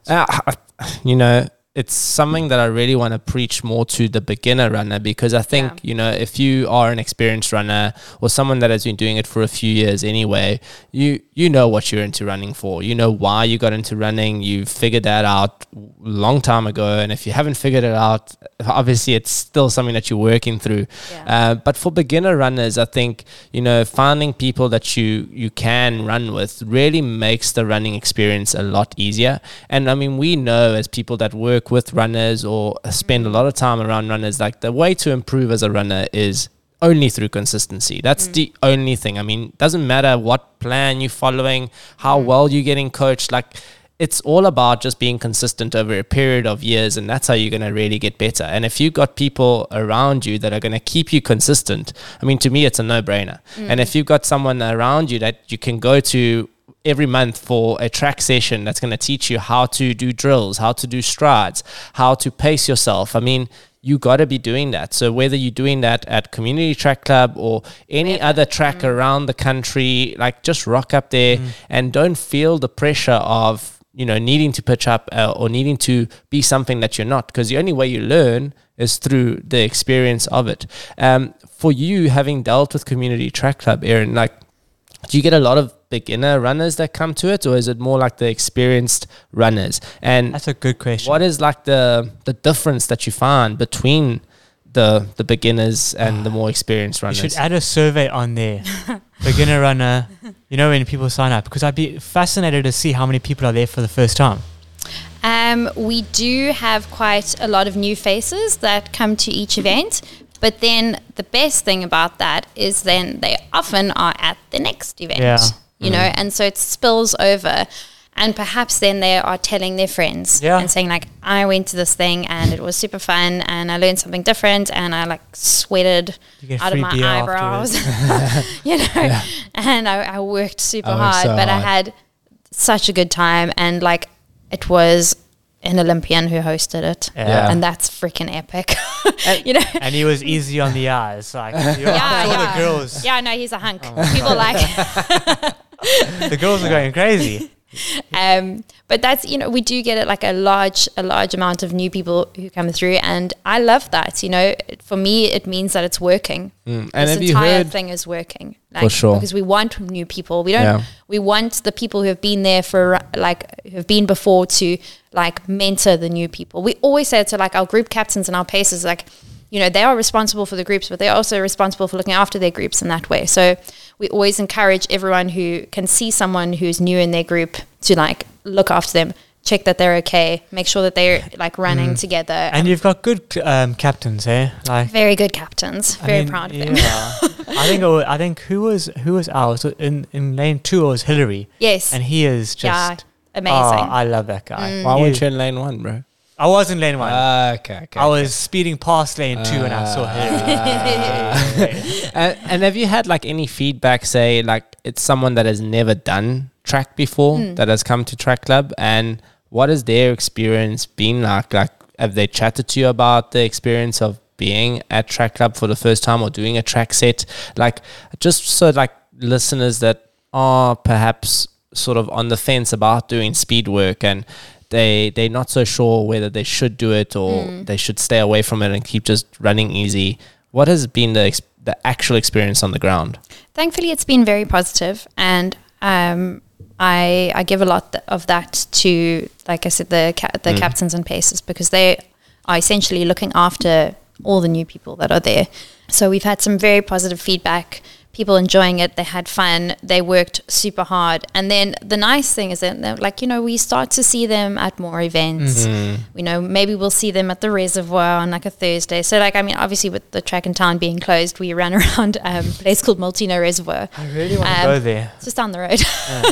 You know, it's something that I really want to preach more to the beginner runner, because I think, you know, if you are an experienced runner or someone that has been doing it for a few years anyway, you know what you're into running for. You know why you got into running. You figured that out a long time ago. And if you haven't figured it out, obviously it's still something that you're working through. But for beginner runners, I think, you know, finding people that you can run with really makes the running experience a lot easier. And I mean, we know as people that work with runners or spend a lot of time around runners, like the way to improve as a runner is only through consistency. That's the only thing. I mean, doesn't matter what plan you're following, how well you're getting coached, like it's all about just being consistent over a period of years, and that's how you're going to really get better. And if you've got people around you that are going to keep you consistent, I mean, to me, it's a no-brainer. And if you've got someone around you that you can go to every month for a track session that's going to teach you how to do drills, how to do strides, how to pace yourself, I mean, you got to be doing that. So whether you're doing that at Community Track Club or any other track around the country, like just rock up there and don't feel the pressure of, you know, needing to pitch up or needing to be something that you're not, because the only way you learn is through the experience of it. For you, having dealt with Community Track Club, Aaron, like, do you get a lot of beginner runners that come to it, or is it more like the experienced runners? And that's a good question. What is like the difference that you find between the beginners and the more experienced runners? You should add a survey on there. Beginner runner, you know, when people sign up, because I'd be fascinated to see how many people are there for the first time. We do have quite a lot of new faces that come to each event. But then the best thing about that is then they often are at the next event, you know, and so it spills over. And perhaps then they are telling their friends and saying like, I went to this thing and it was super fun and I learned something different and I like sweated out of my eyebrows, you know, and I worked super hard, but I had such a good time, and like it was an Olympian who hosted it, and that's freaking epic. You know, and he was easy on the eyes, like the girls. Yeah, no, he's a hunk. People like the girls are going crazy. But that's, you know, we do get it like a large amount of new people who come through, and I love that. You know, for me, it means that it's working. And this entire thing is working, like, for sure, because we want new people. We don't. We want the people who have been there for like who have been before to like mentor the new people. We always say to like our group captains and our pacers, like, you know, they are responsible for the groups, but they're also responsible for looking after their groups in that way. So we always encourage everyone who can see someone who's new in their group to like look after them, check that they're okay, make sure that they're like running together. And you've got good captains, eh? Like very good captains. Very proud of them. I think who was ours in lane 2 was Hillary. Yes, and he is just amazing. I love that guy. Why weren't you in lane 1, bro? I was in lane 1. Okay. I was speeding past lane 2 and I saw Hillary. And have you had like any feedback, say like it's someone that has never done track before that has come to Track Club, and what has their experience been like? Like, have they chatted to you about the experience of being at Track Club for the first time or doing a track set? Like, just so like listeners that are perhaps sort of on the fence about doing speed work and they're not so sure whether they should do it or they should stay away from it and keep just running easy. What has been the actual experience on the ground? Thankfully, it's been very positive, and I give a lot of that to, like I said, the captains and pacers, because they are essentially looking after all the new people that are there. So we've had some very positive feedback. people enjoying it. They had fun. They worked super hard. And then the nice thing is that, like, you know, we start to see them at more events. You know, maybe we'll see them at the reservoir on like a Thursday. So, like, I mean, obviously with the track in town being closed, we ran around a place called Multino Reservoir. I really want to go there. It's just down the road.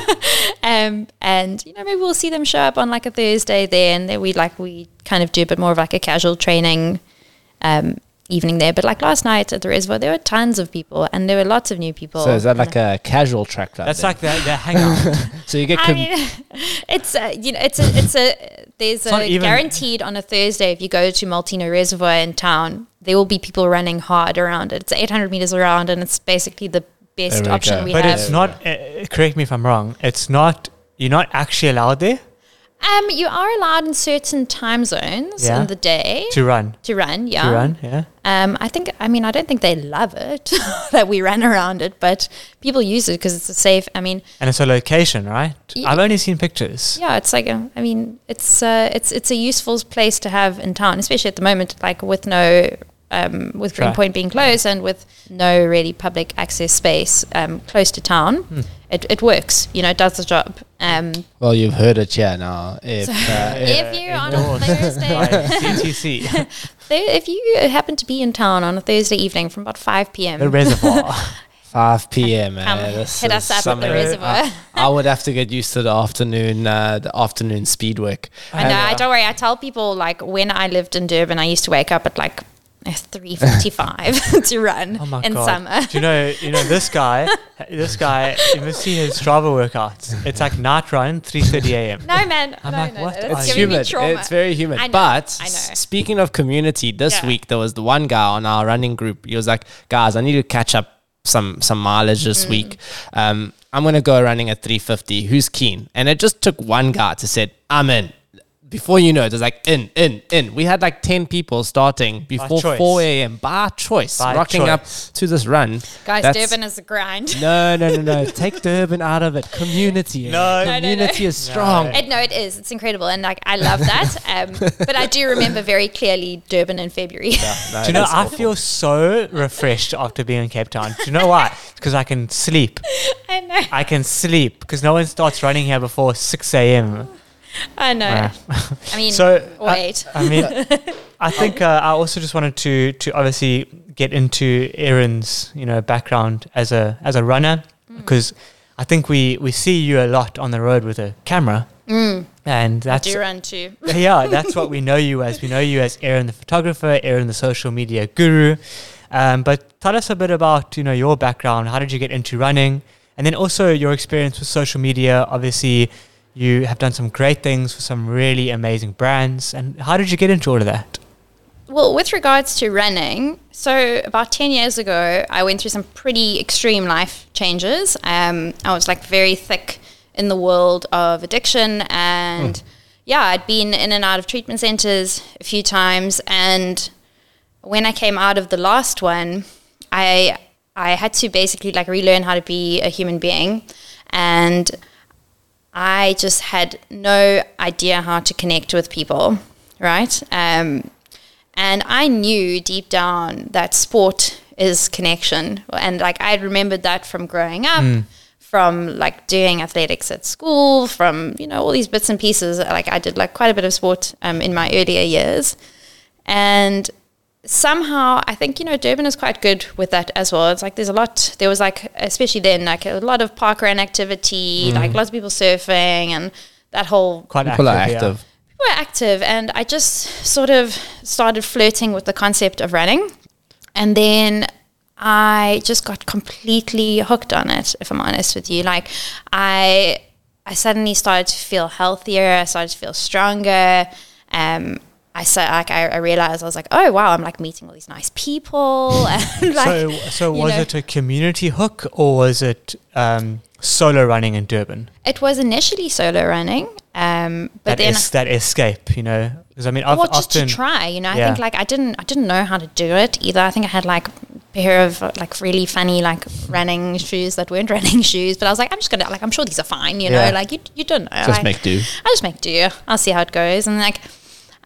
And, you know, maybe we'll see them show up on like a Thursday there, and then we kind of do a bit more of like a casual training evening there. But like last night at the reservoir, there were tons of people, and there were lots of new people. So is that like a casual track club? That's then? Like the hangout. So you get. It's you know, there's a guaranteed on a Thursday, if you go to Multino Reservoir in town, there will be people running hard around it. It's 800 meters around, and it's basically the best option we have. But it's not. Correct me if I'm wrong. It's not. You're not actually allowed there. You are allowed in certain time zones in the day to run. Yeah. I don't think they love it that we run around it, but people use it because it's a safe. And it's a location, right? I've only seen pictures. Yeah, it's like it's a useful place to have in town, especially at the moment, like with no. With Greenpoint being closed and with no really public access space close to town, it works. You know, it does the job. Well, you've heard it here now. If you're on a Thursday, CTC. If you happen to be in town on a Thursday evening from about 5 p.m. The reservoir. 5 p.m. Hit us up at the reservoir. I would have to get used to the afternoon speed work. I know. Don't worry. I tell people, like, when I lived in Durban, I used to wake up at like 3:45 to run in summer. Do you know this guy, you must see his Strava workouts. It's like night run, 3:30 a.m. No, man. What? It's humid. It's very humid. I know. Speaking of community, this week there was the one guy on our running group. He was like, guys, I need to catch up some mileage this week. I'm going to go running at 3:50. Who's keen? And it just took one guy to say, I'm in. Before you know it, was like in. We had like 10 people starting before 4 a.m. by choice, rocking up to this run. Guys, Durban is a grind. No. Take Durban out of it. Community. Community is strong. It is. It's incredible. And like, I love that. But I do remember very clearly Durban in February. Do you know, I feel so refreshed after being in Cape Town. Do you know why? It's because I can sleep. I know. I can sleep because no one starts running here before 6 a.m. I know. Yeah. Wait. I think I also just wanted to obviously get into Aaron's, background as a runner, because I think we see you a lot on the road with a camera. And that's I do run too. Yeah, that's what we know you as. We know you as Aaron the photographer, Aaron the social media guru. But tell us a bit about your background. How did you get into running? And then also your experience with social media. Obviously, you have done some great things for some really amazing brands. And how did you get into all of that? Well, with regards to running, so about 10 years ago, I went through some pretty extreme life changes. I was like very thick in the world of addiction. And I'd been in and out of treatment centers a few times. And when I came out of the last one, I had to basically like relearn how to be a human being. And I just had no idea how to connect with people, right? And I knew deep down that sport is connection. And like I remembered that from growing up, from like doing athletics at school, from, all these bits and pieces. Like I did like quite a bit of sport in my earlier years. And somehow I think, Durban is quite good with that as well. It's like there was like, especially then, like a lot of parkrun activity, like lots of people surfing and that whole... People are active. People are active. And I just sort of started flirting with the concept of running. And then I just got completely hooked on it, if I'm honest with you. Like I suddenly started to feel healthier. I started to feel stronger. I realized I was like, oh wow, I'm like meeting all these nice people. And like, so was it a community hook or was it solo running in Durban? It was initially solo running, but that escape, because just to try, I think like I didn't know how to do it either. I think I had like a pair of like really funny like running shoes that weren't running shoes, but I was like, I'm just gonna like I'm sure these are fine, like you don't know. Just make do. I just make do. I'll see how it goes, and like.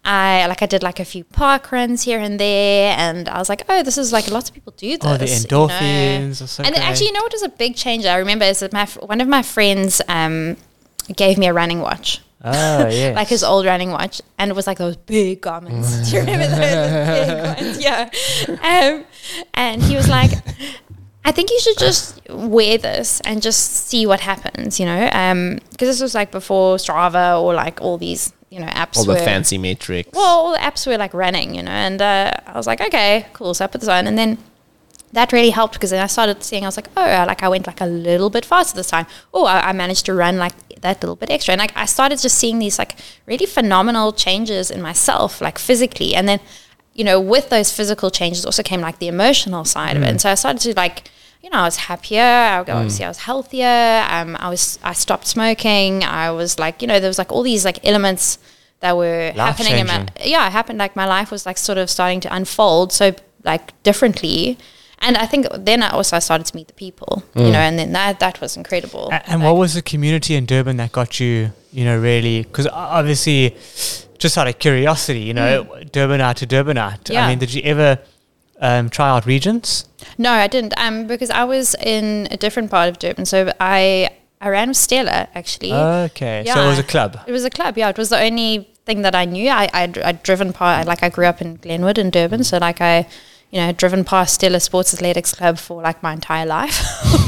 I did like a few park runs here and there, and I was like, oh, this is like lots of people do this. Oh, the endorphins are so And great. actually, you know what was a big change I remember is that one of my friends gave me a running watch. Oh, yes. Like his old running watch, and it was like those big garments. Do you remember those big ones? Yeah. And he was like, I think you should just wear this and just see what happens, you know? Because this was like before Strava or like all these, you know, apps. All the fancy metrics. Well, all the apps were like running, you know, and I was like, okay, cool. So I put this on, and then that really helped because then I started seeing, I was like, oh, I went like a little bit faster this time. Oh, I managed to run like that little bit extra. And like I started just seeing these like really phenomenal changes in myself, like physically. And then, you know, with those physical changes also came like the emotional side of it. And so I started to like, you know, I was happier. Obviously, I was healthier. I stopped smoking. I was like, you know, there was like all these like elements that were happening in my, it happened like my life was like sort of starting to unfold so like differently. And I think then I started to meet the people, you know, and then that was incredible. And what was the community in Durban that got you, you know, really, because obviously just out of curiosity, you know, Durbanite to Durbanite. Yeah. I mean, did you ever try out Regents? No, I didn't, because I was in a different part of Durban. So I ran with Stella, actually. Okay, Yeah. so it was a club. It was a club, yeah. It was the only thing that I knew. I'd driven past, like I grew up in Glenwood in Durban, so like I, you know, driven past Stella Sports Athletics Club for like my entire life.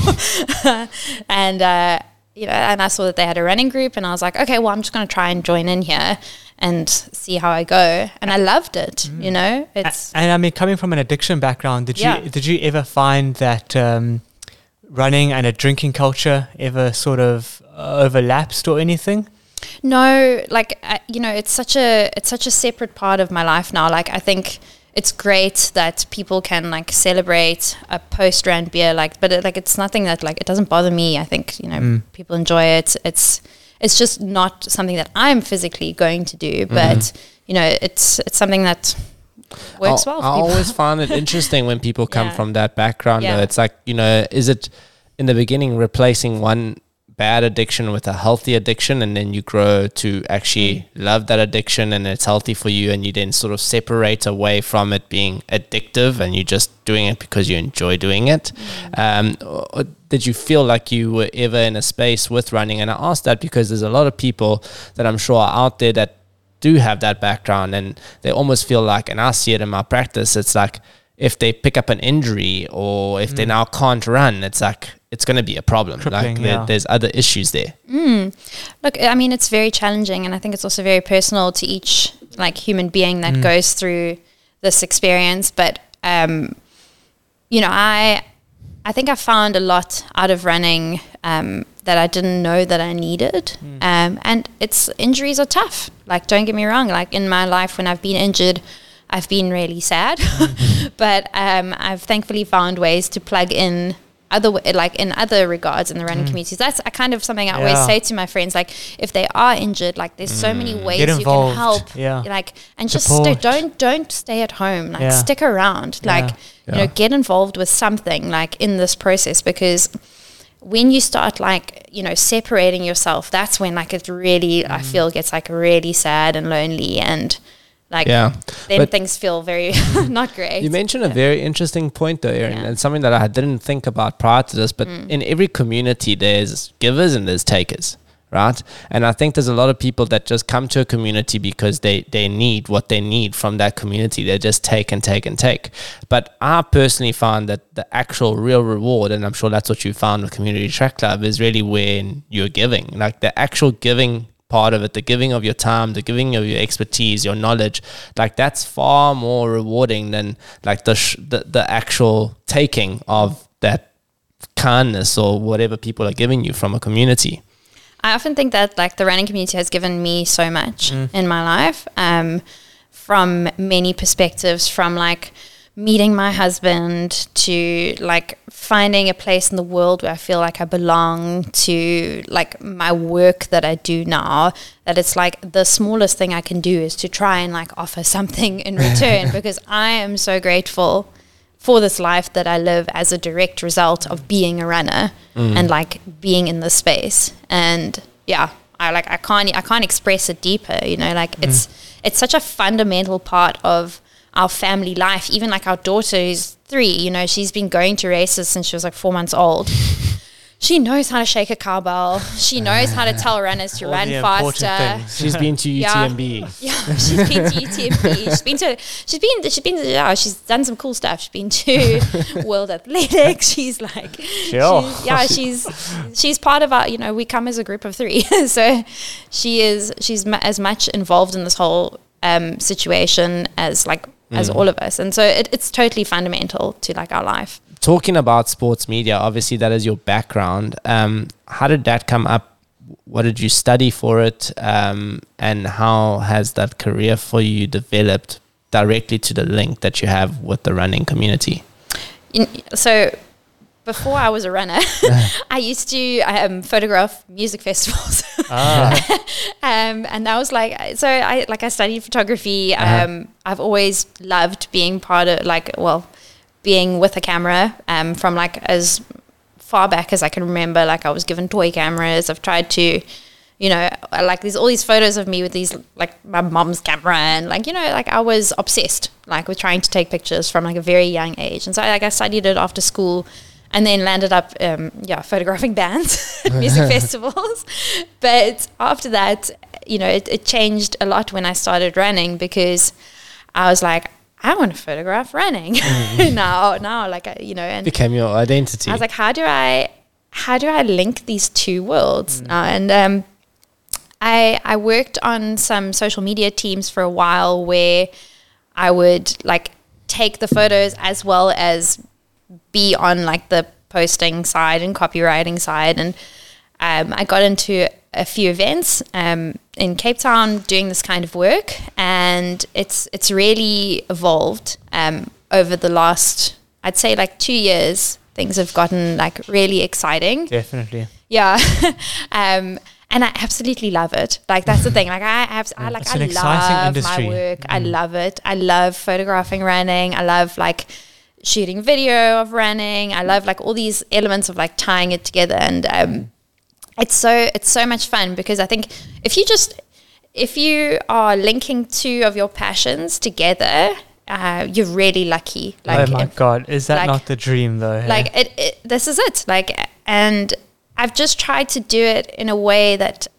And, you know, and I saw that they had a running group and I was like, okay, well, I'm just going to try and join in here and see how I go. And I loved it, you know. It's And I mean, coming from an addiction background, did you ever find that running and a drinking culture ever sort of overlapped or anything? No, like, you know, it's such a separate part of my life now. Like, I think it's great that people can like celebrate a post-run beer, like, but it's nothing that like, it doesn't bother me. I think, you know, people enjoy it. It's just not something that I'm physically going to do, but you know, it's something that works well for I people. always find it interesting when people come from that background. Yeah. Though. It's like, you know, is it in the beginning replacing one bad addiction with a healthy addiction, and then you grow to actually love that addiction and it's healthy for you, and you then sort of separate away from it being addictive and you're just doing it because you enjoy doing it. Or did you feel like you were ever in a space with running? And I ask that because there's a lot of people that I'm sure are out there that do have that background, and they almost feel like, and I see it in my practice, it's like if they pick up an injury or if they now can't run, it's like it's going to be a problem. Crippling, like there's other issues there. Look, I mean, it's very challenging, and I think it's also very personal to each like human being that goes through this experience. But you know, I think I found a lot out of running that I didn't know that I needed. And injuries are tough. Like, don't get me wrong. Like in my life, when I've been injured, I've been really sad. But I've thankfully found ways to plug in in other regards in the running communities. That's a kind of something I always say to my friends, like if they are injured, like there's so many ways you can help, like, and Support. just don't stay at home, like stick around, like you know, get involved with something like in this process, because when you start like, you know, separating yourself, that's when like it really I feel gets like really sad and lonely, and like then things feel very not great. You mentioned a very interesting point though, Erin, and something that I didn't think about prior to this, but in every community there's givers and there's takers, right? And I think there's a lot of people that just come to a community because they need what they need from that community. They just take and take and take. But I personally found that the actual real reward, and I'm sure that's what you found with Community Track Club, is really when you're giving, like the actual giving part of it, the giving of your time, the giving of your expertise, your knowledge, like that's far more rewarding than like the actual taking of that kindness or whatever people are giving you from a community. I often think that like the running community has given me so much in my life, from many perspectives, from like meeting my husband to like finding a place in the world where I feel like I belong, to like my work that I do now, that it's like the smallest thing I can do is to try and like offer something in return because I am so grateful for this life that I live as a direct result of being a runner and like being in this space. And yeah, I can't express it deeper, you know, like it's such a fundamental part of our family life. Even like our daughter who's 3, you know, she's been going to races since she was like 4 months old. She knows how to shake a cowbell. She knows how to tell runners to run faster. She's been to UTMB. Yeah, she's been to UTMB. She's done some cool stuff. She's been to World Athletics. She's like, she's part of our, you know, we come as a group of 3. So she's as much involved in this whole situation as all of us. And so it's totally fundamental to like our life. Talking about sports media, obviously that is your background. How did that come up? What did you study for it? And how has that career for you developed directly to the link that you have with the running community? So before I was a runner, I used to photograph music festivals. And that was I studied photography. I've always loved being part of being with a camera from like as far back as I can remember. Like I was given toy cameras. I've tried to, you know, like there's all these photos of me with these like my mom's camera, and like, you know, like I was obsessed like with trying to take pictures from like a very young age. And so I studied it after school, and then landed up photographing bands at music festivals. But after that, you know, it changed a lot when I started running, because I was like, I want to photograph running now, like, you know, and became your identity. I was like, how do I link these two worlds now? And I worked on some social media teams for a while, where I would like take the photos as well as be on like the posting side and copywriting side. And I got into a few events in Cape Town doing this kind of work, and it's really evolved over the last, I'd say, like 2 years. Things have gotten like really exciting. Definitely. Yeah. And I absolutely love it. Like that's the thing. Like I love my work. I love it. I love photographing running. I love like shooting video of running. I love like all these elements of like tying it together. And it's so much fun, because I think if you are linking two of your passions together, you're really lucky. Like, oh my God, is that not the dream though? Like this is it. Like, and I've just tried to do it in a way that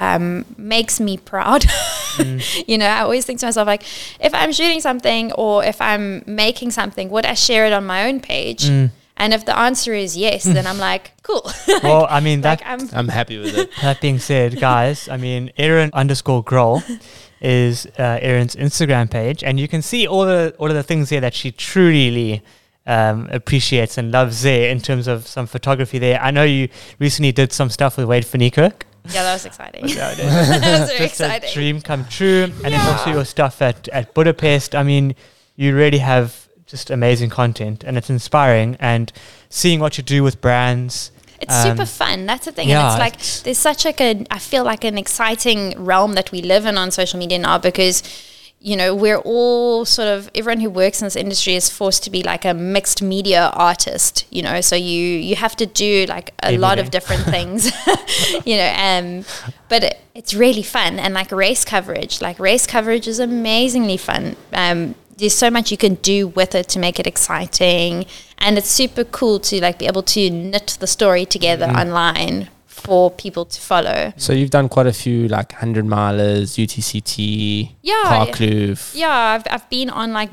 makes me proud. You know, I always think to myself, like, if I'm shooting something or if I'm making something, would I share it on my own page? And if the answer is yes, then I'm like, cool. Well, I mean, I'm happy with it. That being said, guys, I mean, Erin_Grol is Erin's Instagram page, and you can see all of the things there that she truly appreciates and loves there in terms of some photography there. I know you recently did some stuff with Wade van Niekerk. Yeah, that was exciting. Yeah, that was very exciting. A dream come true. And then also your stuff at Budapest. I mean, you really have just amazing content, and it's inspiring, and seeing what you do with brands. It's super fun. That's the thing. Yeah, and it's like there's such like I feel like an exciting realm that we live in on social media now, because you know, we're all sort of, everyone who works in this industry is forced to be like a mixed media artist, you know, so you have to do like a lot of different things, you know, but it's really fun. And like race coverage is amazingly fun. There's so much you can do with it to make it exciting, and it's super cool to like be able to knit the story together online for people to follow. So you've done quite a few like 100 milers, UTCT, Parkloof. Yeah, I've been on like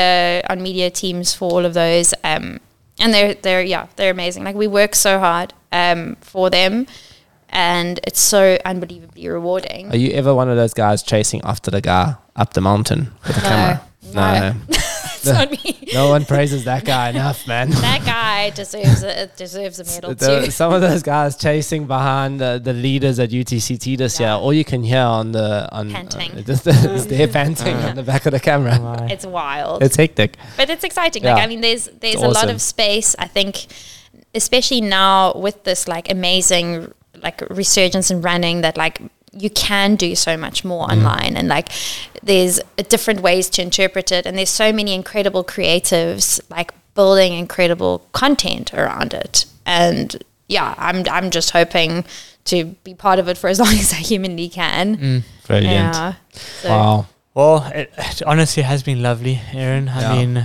media teams for all of those, and they're amazing. Like we work so hard for them, and it's so unbelievably rewarding. Are you ever one of those guys chasing after the guy up the mountain with a camera? No. It's not me. No one praises that guy enough, man. That guy deserves a medal too. Some of those guys chasing behind the leaders at UTCT this year, all you can hear on panting. Is their panting on the back of the camera. It's wild. It's hectic, but it's exciting. Like I mean, there's a lot of space. I think, especially now with this like amazing like resurgence in running, that like you can do so much more online, and like there's different ways to interpret it, and there's so many incredible creatives like building incredible content around it, and yeah, I'm just hoping to be part of it for as long as I humanly can. Brilliant. Yeah. So, Wow. Well, it honestly has been lovely, Aaron. I mean,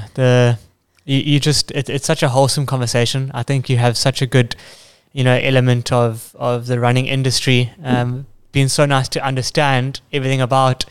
you just it's such a wholesome conversation. I think you have such a good, element of the running industry. Been so nice to understand everything about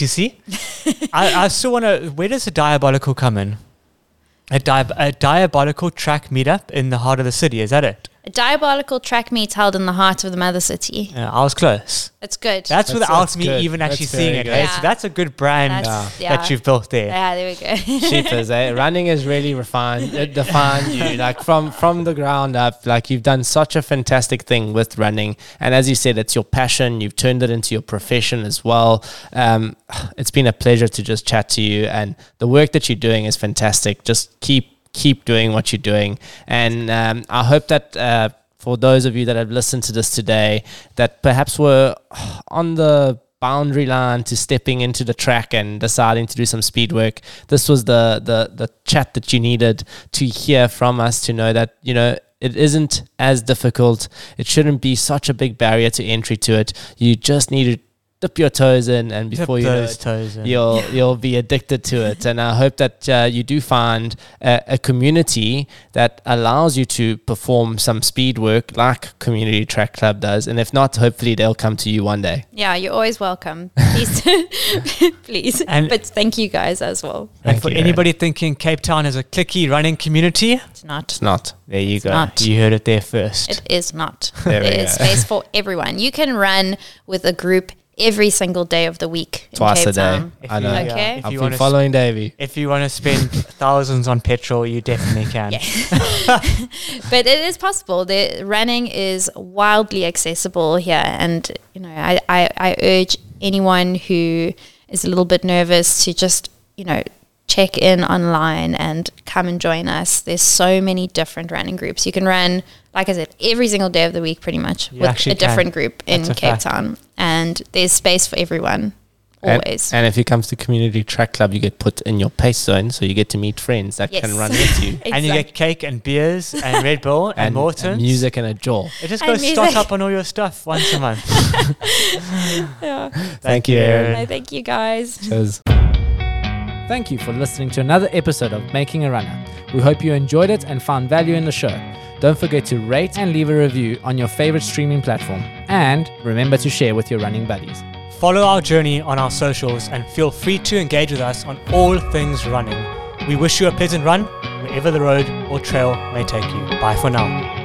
C2C. I still want to. Where does the Diabolical come in? A Diabolical track meetup in the heart of the city. Is that it? a Diabolical track meet held in the heart of the mother city. Yeah, I was close. It's good. That's without me good. even actually That's seeing very it. good. Hey? Yeah. So that's a good brand that you've built there. Yeah, there we go. Sheepers, running is really defined you, like from the ground up. Like, you've done such a fantastic thing with running, and as you said, it's your passion. You've turned it into your profession as well. It's been a pleasure to just chat to you, and the work that you're doing is fantastic. Just keep doing what you're doing, and I hope that for those of you that have listened to this today, that perhaps were on the boundary line to stepping into the track and deciding to do some speed work, this was the chat that you needed to hear from us, to know that, it isn't as difficult. It shouldn't be such a big barrier to entry to it. You just need to dip your toes in, and before you know it, you'll be addicted to it. And I hope that you do find a community that allows you to perform some speed work like Community Track Club does. And if not, hopefully they'll come to you one day. Yeah, you're always welcome. Please, please. But thank you guys as well. And for anybody thinking Cape Town is a cliquey running community, It's not. It's not. there you go. not. You heard it there first. It is not. There we There is go. space for everyone. You can run with a group every single day of the week. In Twice Cape a day. Town. I know. Okay. If I've you been wanna following Davey. If you want to spend thousands on petrol, you definitely can. Yeah. But it is possible. The running is wildly accessible here, and I urge anyone who is a little bit nervous to just check in online and come and join us. There's so many different running groups. You can run, like I said, every single day of the week pretty much You with actually a different can. group in That's a Cape fact. Town, and there's space for everyone always. And if it comes to Community Track Club, you get put in your pace zone, so you get to meet friends that Yes. can run with you. And you get cake and beers and Red Bull and Morton's. and music and a jaw. It just And goes music. stock up on all your stuff once a month. Yeah. Thank you, Aaron. No, thank you guys. Cheers. Thank you for listening to another episode of Making a Runner. We hope you enjoyed it and found value in the show. Don't forget to rate and leave a review on your favorite streaming platform. And remember to share with your running buddies. Follow our journey on our socials and feel free to engage with us on all things running. We wish you a pleasant run, wherever the road or trail may take you. Bye for now.